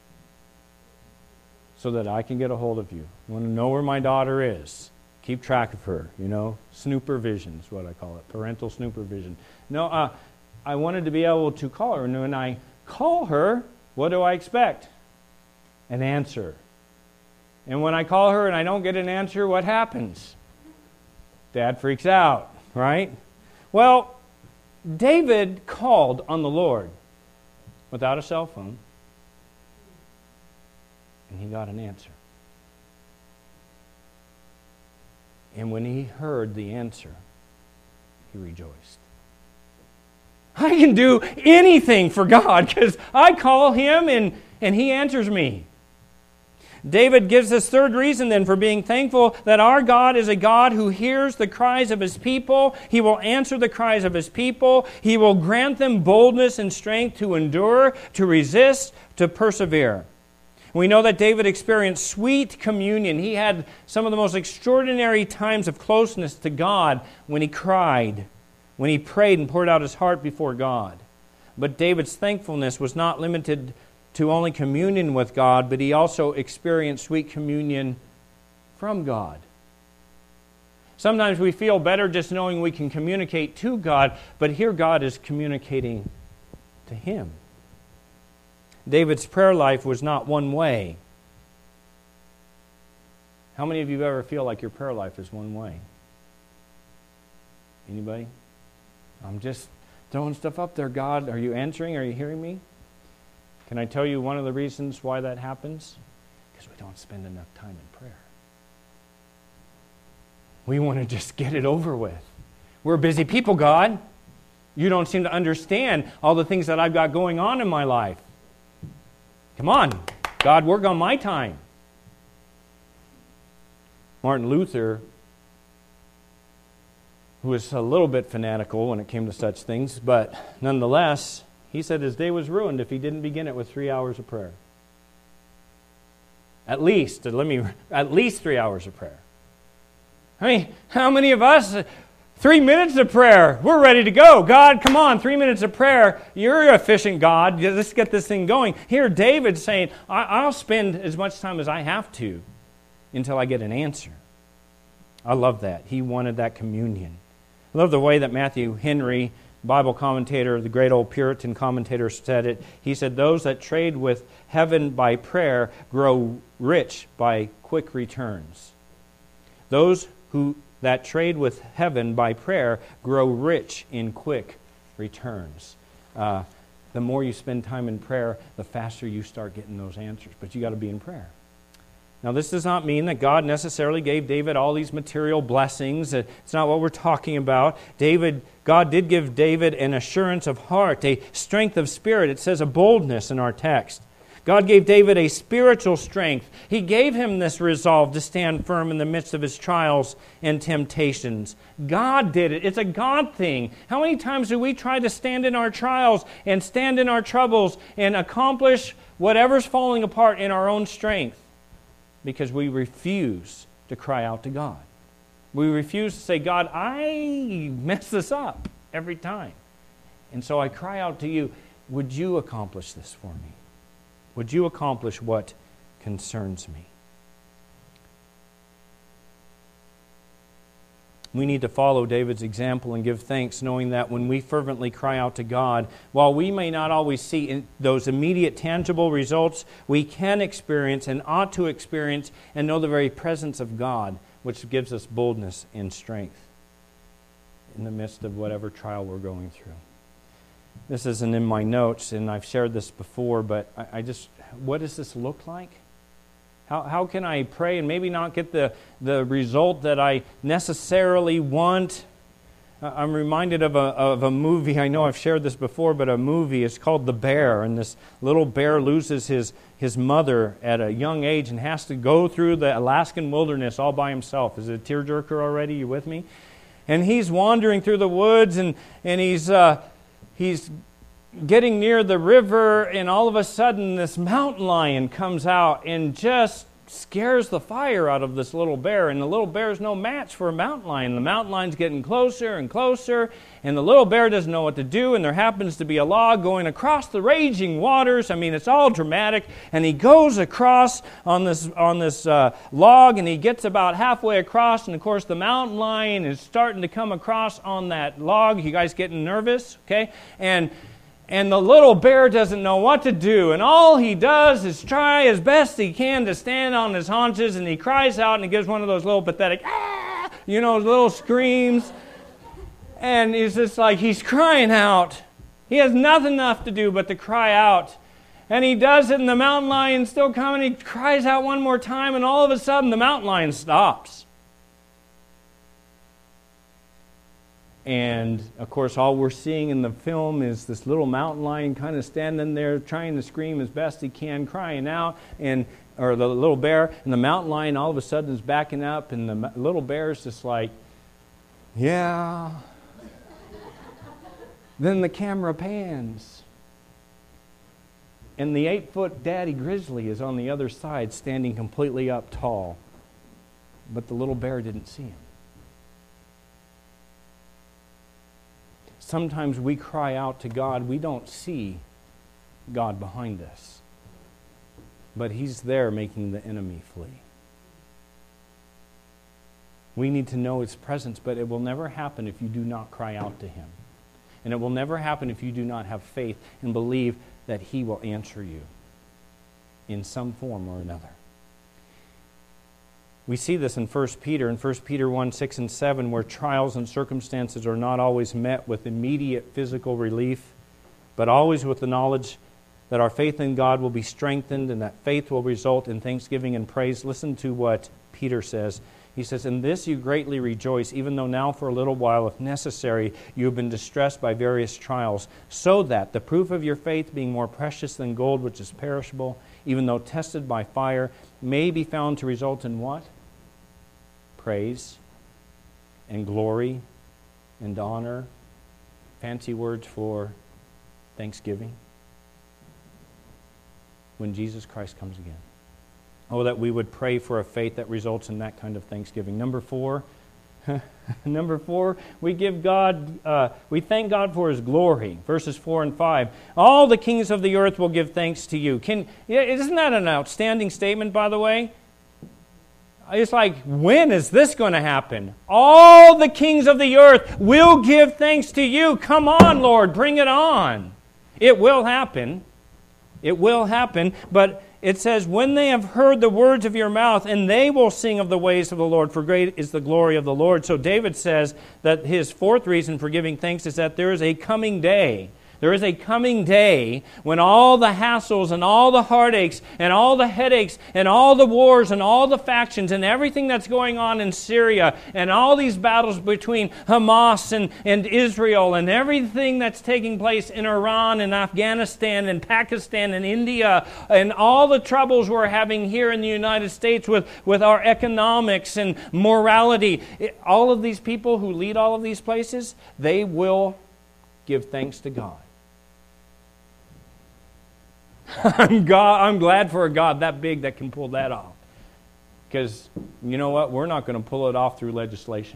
S1: So that I can get a hold of you. You want to know where my daughter is. Keep track of her, Snoopervision is what I call it. Parental snoopervision. No, I wanted to be able to call her. And when I call her, what do I expect? An answer. And when I call her and I don't get an answer, what happens? Dad freaks out, right? Well, David called on the Lord without a cell phone, and he got an answer. And when he heard the answer, he rejoiced. I can do anything for God because I call Him and He answers me. David gives this third reason then for being thankful, that our God is a God who hears the cries of His people. He will answer the cries of His people. He will grant them boldness and strength to endure, to resist, to persevere. We know that David experienced sweet communion. He had some of the most extraordinary times of closeness to God when he cried, when he prayed and poured out his heart before God. But David's thankfulness was not limited to only communion with God, but he also experienced sweet communion from God. Sometimes we feel better just knowing we can communicate to God, but here God is communicating to him. David's prayer life was not one way. How many of you ever feel like your prayer life is one way? Anybody? I'm just throwing stuff up there. God, are you answering? Are you hearing me? Can I tell you one of the reasons why that happens? Because we don't spend enough time in prayer. We want to just get it over with. We're busy people, God. You don't seem to understand all the things that I've got going on in my life. Come on, God, work on my time. Martin Luther, who was a little bit fanatical when it came to such things, but nonetheless, he said his day was ruined if he didn't begin it with 3 hours of prayer. At least 3 hours of prayer. I mean, how many of us, 3 minutes of prayer, we're ready to go. God, come on, 3 minutes of prayer. You're efficient, God. Let's get this thing going. Here, David's saying, I'll spend as much time as I have to until I get an answer. I love that. He wanted that communion. I love the way that Matthew Henry, Bible commentator, the great old Puritan commentator, said it. He said, those that trade with heaven by prayer grow rich by quick returns. Those that trade with heaven by prayer grow rich in quick returns. The more you spend time in prayer, the faster you start getting those answers. But you got to be in prayer. Now, this does not mean that God necessarily gave David all these material blessings. It's not what we're talking about. God did give David an assurance of heart, a strength of spirit. It says a boldness in our text. God gave David a spiritual strength. He gave him this resolve to stand firm in the midst of his trials and temptations. God did it. It's a God thing. How many times do we try to stand in our trials and stand in our troubles and accomplish whatever's falling apart in our own strength? Because we refuse to cry out to God. We refuse to say, God, I mess this up every time. And so I cry out to you, would you accomplish this for me? Would you accomplish what concerns me? We need to follow David's example and give thanks, knowing that when we fervently cry out to God, while we may not always see those immediate tangible results, we can experience and ought to experience and know the very presence of God, which gives us boldness and strength in the midst of whatever trial we're going through. This isn't in my notes, and I've shared this before, but what does this look like? How can I pray and maybe not get the result that I necessarily want? I'm reminded of a movie. I know I've shared this before, but a movie. It's called The Bear, and this little bear loses his mother at a young age and has to go through the Alaskan wilderness all by himself. Is it a tearjerker already? You with me? And he's wandering through the woods, and he's getting near the river, and all of a sudden this mountain lion comes out and just scares the fire out of this little bear. And the little bear is no match for a mountain lion. The mountain lion's getting closer and closer, and the little bear doesn't know what to do, and there happens to be a log going across the raging waters. I mean, it's all dramatic. And he goes across on this log, and he gets about halfway across, and of course the mountain lion is starting to come across on that log. You guys getting nervous? Okay? And the little bear doesn't know what to do. And all he does is try as best he can to stand on his haunches. And he cries out and he gives one of those little pathetic, little screams. And he's just like, he's crying out. He has nothing left to do but to cry out. And he does it, and the mountain lion's still coming. He cries out one more time, and all of a sudden the mountain lion stops. And, of course, all we're seeing in the film is this little mountain lion kind of standing there trying to scream as best he can, crying out, or the little bear. And the mountain lion all of a sudden is backing up, and the little bear is just like, yeah. Then the camera pans. And the 8-foot daddy grizzly is on the other side, standing completely up tall. But the little bear didn't see him. Sometimes we cry out to God. We don't see God behind us. But He's there making the enemy flee. We need to know His presence, but it will never happen if you do not cry out to Him. And it will never happen if you do not have faith and believe that He will answer you in some form or another. We see this in 1 Peter, 1 6 and 7, where trials and circumstances are not always met with immediate physical relief, but always with the knowledge that our faith in God will be strengthened and that faith will result in thanksgiving and praise. Listen to what Peter says. He says, "In this you greatly rejoice, even though now for a little while, if necessary, you have been distressed by various trials, so that the proof of your faith, being more precious than gold which is perishable, even though tested by fire, may be found to result in" what? Praise and glory and honor. Fancy words for thanksgiving. When Jesus Christ comes again. Oh, that we would pray for a faith that results in that kind of thanksgiving. Number 4, we give God, we thank God for His glory. Verses 4 and 5. All the kings of the earth will give thanks to you. Isn't that an outstanding statement, by the way? It's like, when is this going to happen? All the kings of the earth will give thanks to you. Come on, Lord, bring it on. It will happen. It will happen, but it says, when they have heard the words of your mouth, and they will sing of the ways of the Lord, for great is the glory of the Lord. So David says that his fourth reason for giving thanks is that there is a coming day. There is a coming day when all the hassles and all the heartaches and all the headaches and all the wars and all the factions and everything that's going on in Syria and all these battles between Hamas and Israel and everything that's taking place in Iran and Afghanistan and Pakistan and India and all the troubles we're having here in the United States with our economics and morality. All of these people who lead all of these places, they will give thanks to God. I'm glad for a God that big that can pull that off. Because, you know what? We're not going to pull it off through legislation.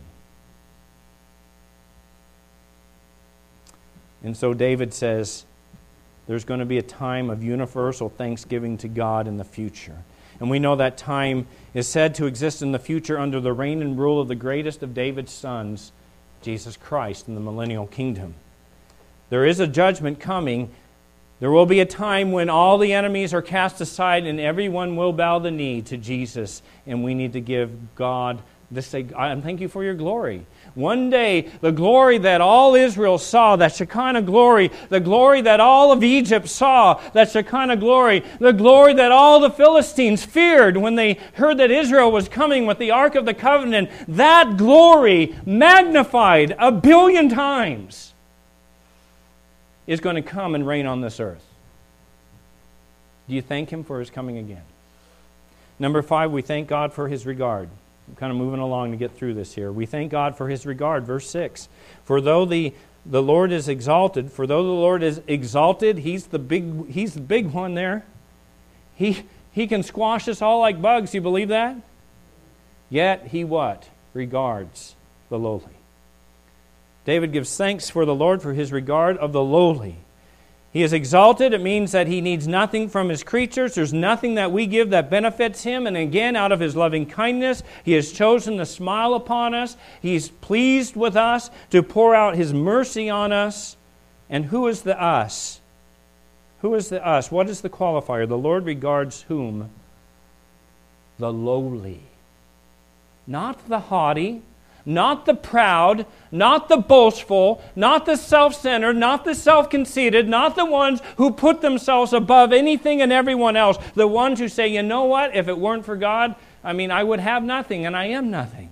S1: And so David says, there's going to be a time of universal thanksgiving to God in the future. And we know that time is said to exist in the future under the reign and rule of the greatest of David's sons, Jesus Christ, in the millennial kingdom. There is a judgment coming. There will be a time when all the enemies are cast aside and everyone will bow the knee to Jesus. And we need to give God this, say, I thank you for your glory. One day, the glory that all Israel saw, that Shekinah glory, the glory that all of Egypt saw, that Shekinah glory, the glory that all the Philistines feared when they heard that Israel was coming with the Ark of the Covenant, that glory, magnified 1 billion times, is going to come and reign on this earth. Do you thank Him for His coming again? Number 5, we thank God for His regard. I'm kind of moving along to get through this here. We thank God for His regard. Verse 6. For though the Lord is exalted, He's the big one there. He can squash us all like bugs. You believe that? Yet He what? Regards the lowly. David gives thanks for the Lord for His regard of the lowly. He is exalted. It means that He needs nothing from His creatures. There's nothing that we give that benefits Him. And again, out of His loving kindness, He has chosen to smile upon us. He's pleased with us to pour out His mercy on us. And who is the us? Who is the us? What is the qualifier? The Lord regards whom? The lowly. Not the haughty. Not the proud, not the boastful, not the self-centered, not the self-conceited, not the ones who put themselves above anything and everyone else. The ones who say, you know what, if it weren't for God, I would have nothing and I am nothing.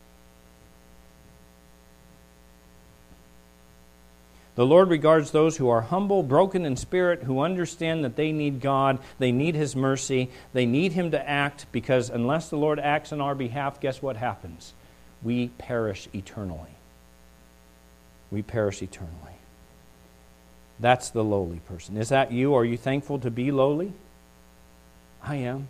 S1: The Lord regards those who are humble, broken in spirit, who understand that they need God, they need His mercy, they need Him to act, because unless the Lord acts on our behalf, guess what happens? We perish eternally. We perish eternally. That's the lowly person. Is that you? Are you thankful to be lowly? I am.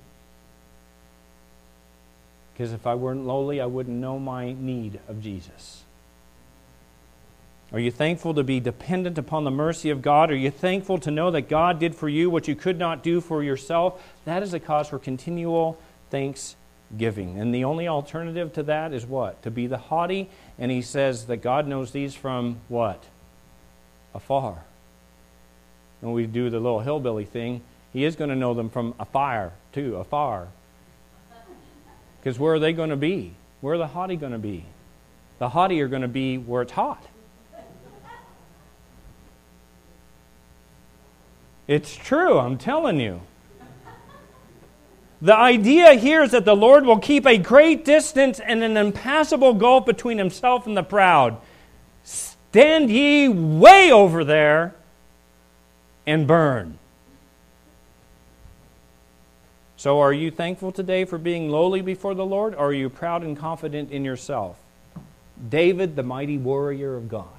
S1: Because if I weren't lowly, I wouldn't know my need of Jesus. Are you thankful to be dependent upon the mercy of God? Are you thankful to know that God did for you what you could not do for yourself? That is a cause for continual thanksgiving. And the only alternative to that is what? To be the haughty. And he says that God knows these from what? Afar. When we do the little hillbilly thing, He is going to know them from afar, too, afar. Because where are they going to be? Where are the haughty going to be? The haughty are going to be where it's hot. It's true, I'm telling you. The idea here is that the Lord will keep a great distance and an impassable gulf between Himself and the proud. Stand ye way over there and burn. So are you thankful today for being lowly before the Lord, or are you proud and confident in yourself? David, the mighty warrior of God,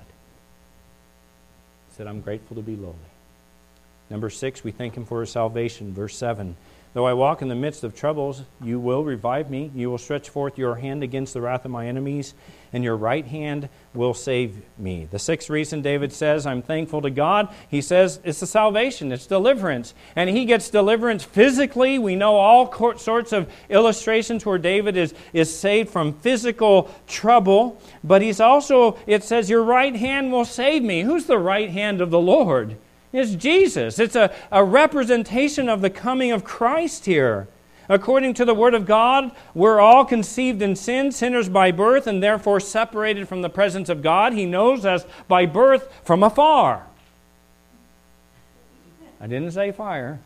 S1: said, I'm grateful to be lowly. Number 6, we thank Him for His salvation. Verse 7. Though I walk in the midst of troubles, you will revive me. You will stretch forth your hand against the wrath of my enemies, and your right hand will save me. The 6th reason David says, I'm thankful to God, he says it's the salvation, it's deliverance. And he gets deliverance physically. We know all sorts of illustrations where David is saved from physical trouble. But he's also, it says, your right hand will save me. Who's the right hand of the Lord? It's Jesus. It's a representation of the coming of Christ here. According to the Word of God, we're all conceived in sin, sinners by birth, and therefore separated from the presence of God. He knows us by birth from afar. I didn't say fire.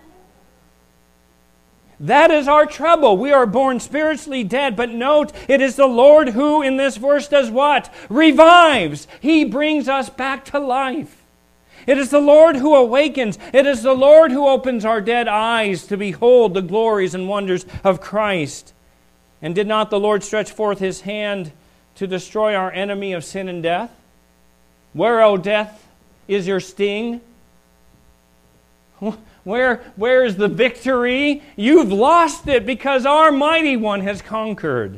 S1: That is our trouble. We are born spiritually dead. But note, it is the Lord who in this verse does what? Revives. He brings us back to life. It is the Lord who awakens. It is the Lord who opens our dead eyes to behold the glories and wonders of Christ. And did not the Lord stretch forth His hand to destroy our enemy of sin and death? Where, O death, is your sting? Where is the victory? You've lost it because our mighty one has conquered.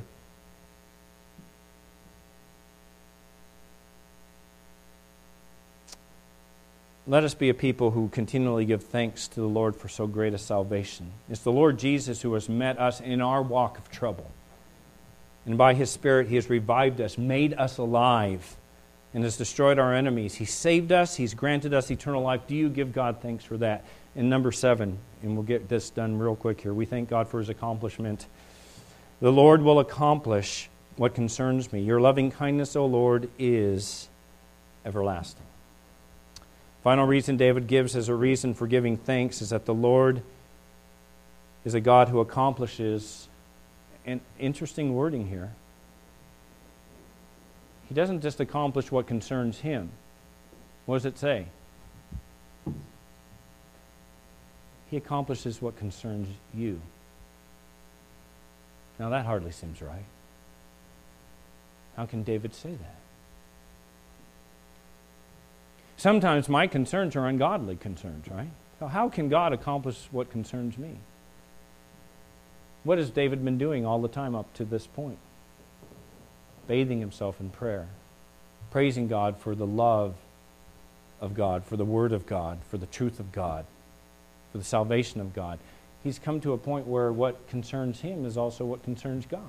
S1: Let us be a people who continually give thanks to the Lord for so great a salvation. It's the Lord Jesus who has met us in our walk of trouble. And by His Spirit, He has revived us, made us alive, and has destroyed our enemies. He saved us. He's granted us eternal life. Do you give God thanks for that? And number 7, and we'll get this done real quick here. We thank God for His accomplishment. The Lord will accomplish what concerns me. Your loving kindness, O Lord, is everlasting. Final reason David gives as a reason for giving thanks is that the Lord is a God who accomplishes, and interesting wording here, He doesn't just accomplish what concerns Him. What does it say? He accomplishes what concerns you. Now that hardly seems right. How can David say that? Sometimes my concerns are ungodly concerns, right? So how can God accomplish what concerns me? What has David been doing all the time up to this point? Bathing himself in prayer, praising God for the love of God, for the Word of God, for the truth of God, for the salvation of God. He's come to a point where what concerns him is also what concerns God.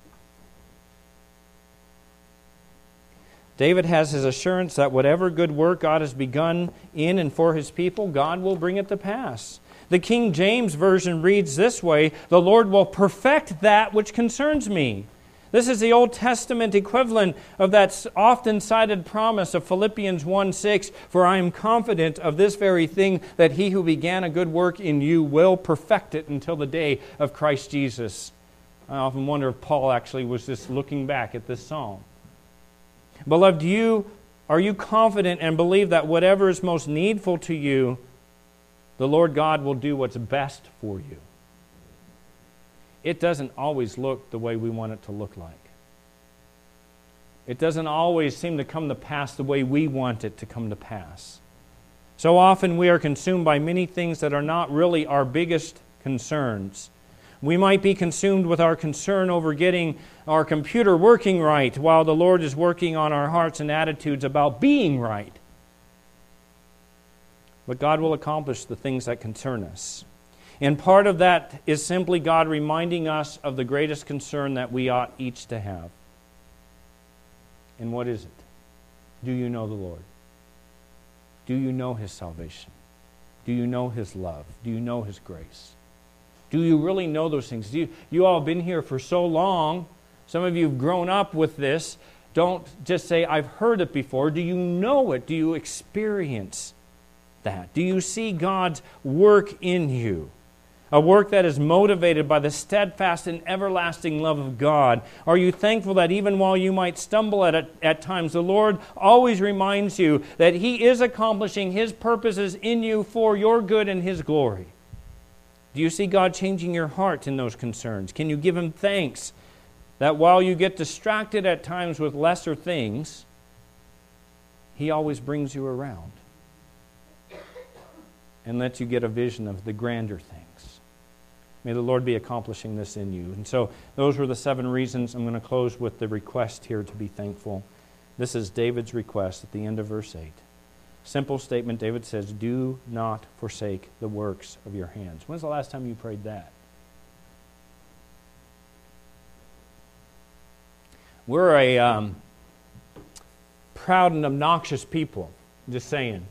S1: David has his assurance that whatever good work God has begun in and for His people, God will bring it to pass. The King James Version reads this way, "The Lord will perfect that which concerns me." This is the Old Testament equivalent of that often cited promise of Philippians 1:6, "For I am confident of this very thing, that He who began a good work in you will perfect it until the day of Christ Jesus." I often wonder if Paul actually was just looking back at this psalm. Beloved, are you confident and believe that whatever is most needful to you, the Lord God will do what's best for you? It doesn't always look the way we want it to look like. It doesn't always seem to come to pass the way we want it to come to pass. So often we are consumed by many things that are not really our biggest concerns. We might be consumed with our concern over getting our computer working right, while the Lord is working on our hearts and attitudes about being right. But God will accomplish the things that concern us. And part of that is simply God reminding us of the greatest concern that we ought each to have. And what is it? Do you know the Lord? Do you know His salvation? Do you know His love? Do you know His grace? Do you really know those things? You all have been here for so long. Some of you have grown up with this. Don't just say, "I've heard it before." Do you know it? Do you experience that? Do you see God's work in you? A work that is motivated by the steadfast and everlasting love of God. Are you thankful that even while you might stumble at times, the Lord always reminds you that He is accomplishing His purposes in you for your good and His glory? Do you see God changing your heart in those concerns? Can you give Him thanks that while you get distracted at times with lesser things, He always brings you around and lets you get a vision of the grander things? May the Lord be accomplishing this in you. And so those were the 7 reasons. I'm going to close with the request here to be thankful. This is David's request at the end of verse 8. Simple statement. David says, "Do not forsake the works of your hands." When's the last time you prayed that? We're a proud and obnoxious people. Just saying.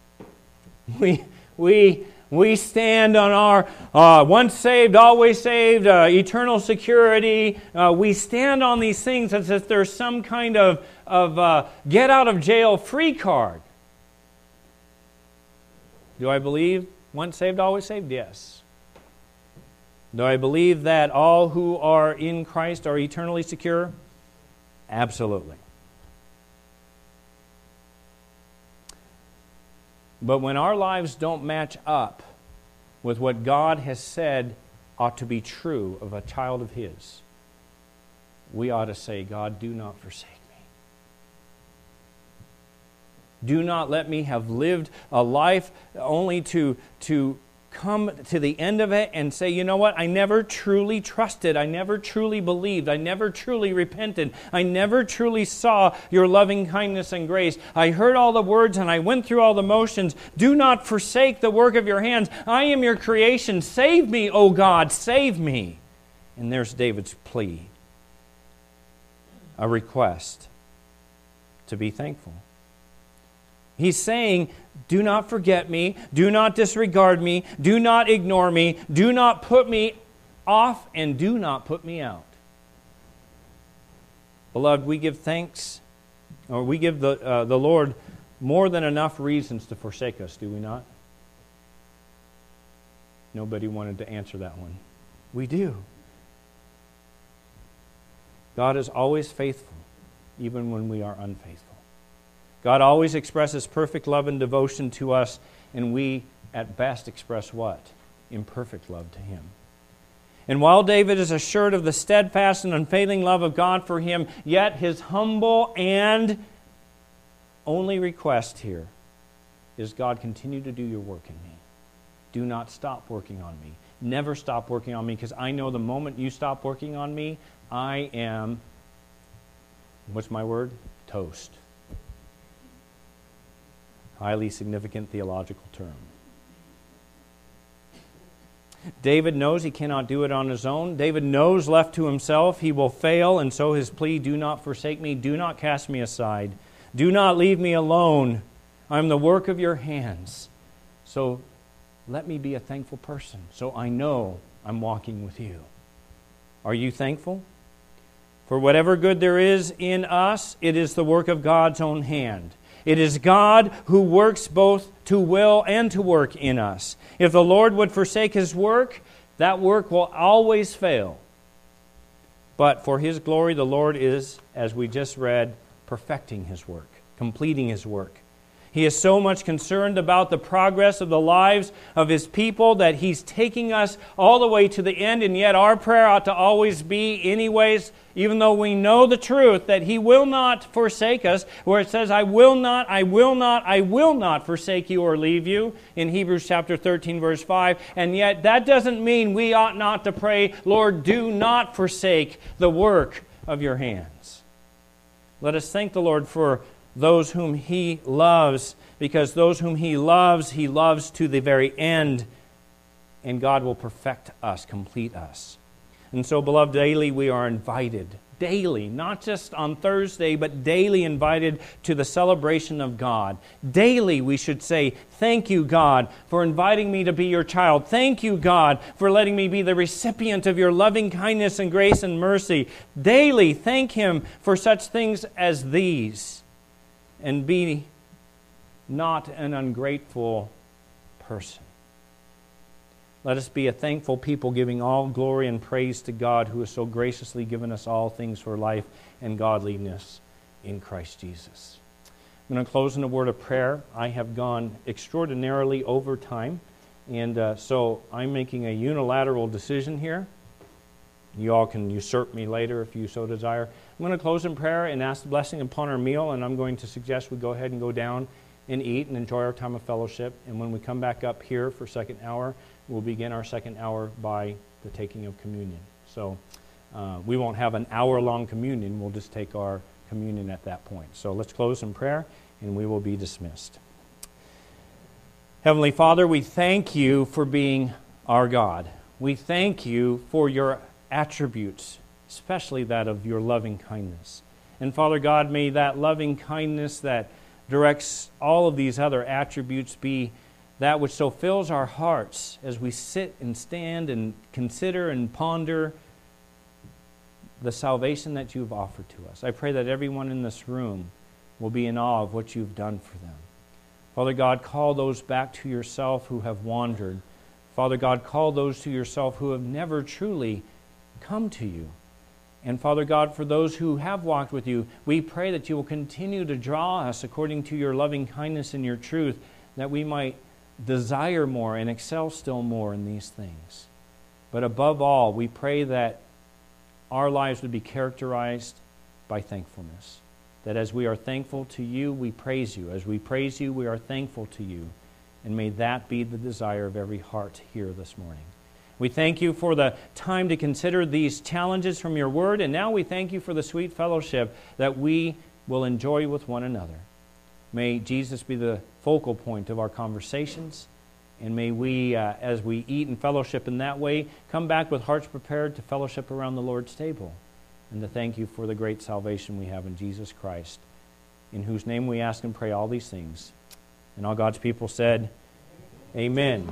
S1: We stand on our once saved, always saved, eternal security. We stand on these things as if there's some kind of get out of jail free card. Do I believe once saved, always saved? Yes. Do I believe that all who are in Christ are eternally secure? Absolutely. But when our lives don't match up with what God has said ought to be true of a child of His, we ought to say, God, do not forsake me. Do not let me have lived a life only to come to the end of it and say, you know what, I never truly trusted, I never truly believed, I never truly repented, I never truly saw your loving kindness and grace. I heard all the words and I went through all the motions. Do not forsake the work of your hands. I am your creation. Save me, O God, save me. And there's David's plea, a request to be thankful. He's saying, do not forget me, do not disregard me, do not ignore me, do not put me off, and do not put me out. Beloved, we give thanks, or we give the Lord more than enough reasons to forsake us, do we not? Nobody wanted to answer that one. We do. God is always faithful, even when we are unfaithful. God always expresses perfect love and devotion to us, and we at best express what? Imperfect love to Him. And while David is assured of the steadfast and unfailing love of God for him, yet his humble and only request here is, God, continue to do your work in me. Do not stop working on me. Never stop working on me, because I know the moment you stop working on me, I am, what's my word? Toast. Highly significant theological term. David knows he cannot do it on his own. David knows left to himself he will fail, and so his plea, do not forsake me, do not cast me aside, do not leave me alone. I'm the work of your hands. So let me be a thankful person, so I know I'm walking with you. Are you thankful? For whatever good there is in us, it is the work of God's own hand. It is God who works both to will and to work in us. If the Lord would forsake His work, that work will always fail. But for His glory, the Lord is, as we just read, perfecting His work, completing His work. He is so much concerned about the progress of the lives of His people that He's taking us all the way to the end, and yet our prayer ought to always be, anyways, even though we know the truth, that He will not forsake us, where it says, I will not forsake you or leave you, in Hebrews chapter 13, verse 5. And yet that doesn't mean we ought not to pray, Lord, do not forsake the work of your hands. Let us thank the Lord for those whom He loves, because those whom He loves to the very end, and God will perfect us, complete us. And so, beloved, daily we are invited, daily, not just on Thursday, but daily invited to the celebration of God. Daily we should say, thank you, God, for inviting me to be your child. Thank you, God, for letting me be the recipient of your loving kindness and grace and mercy. Daily thank Him for such things as these. And be not an ungrateful person. Let us be a thankful people, giving all glory and praise to God, who has so graciously given us all things for life and godliness in Christ Jesus. I'm going to close in a word of prayer. I have gone extraordinarily over time, and so I'm making a unilateral decision here. You all can usurp me later if you so desire. I'm going to close in prayer and ask the blessing upon our meal, and I'm going to suggest we go ahead and go down and eat and enjoy our time of fellowship. And when we come back up here for second hour, we'll begin our second hour by the taking of communion. So we won't have an hour-long communion. We'll just take our communion at that point. So let's close in prayer, and we will be dismissed. Heavenly Father, we thank you for being our God. We thank you for your attributes, especially that of your loving kindness. And Father God, may that loving kindness that directs all of these other attributes be that which so fills our hearts as we sit and stand and consider and ponder the salvation that you've offered to us. I pray that everyone in this room will be in awe of what you've done for them. Father God, call those back to yourself who have wandered. Father God, call those to yourself who have never truly come to you. And Father God, for those who have walked with you, we pray that you will continue to draw us according to your loving kindness and your truth, that we might desire more and excel still more in these things. But above all, we pray that our lives would be characterized by thankfulness. That as we are thankful to you, we praise you. As we praise you, we are thankful to you. And may that be the desire of every heart here this morning. We thank you for the time to consider these challenges from your word, and now we thank you for the sweet fellowship that we will enjoy with one another. May Jesus be the focal point of our conversations, and may we, as we eat and fellowship in that way, come back with hearts prepared to fellowship around the Lord's table, and to thank you for the great salvation we have in Jesus Christ, in whose name we ask and pray all these things. And all God's people said, Amen.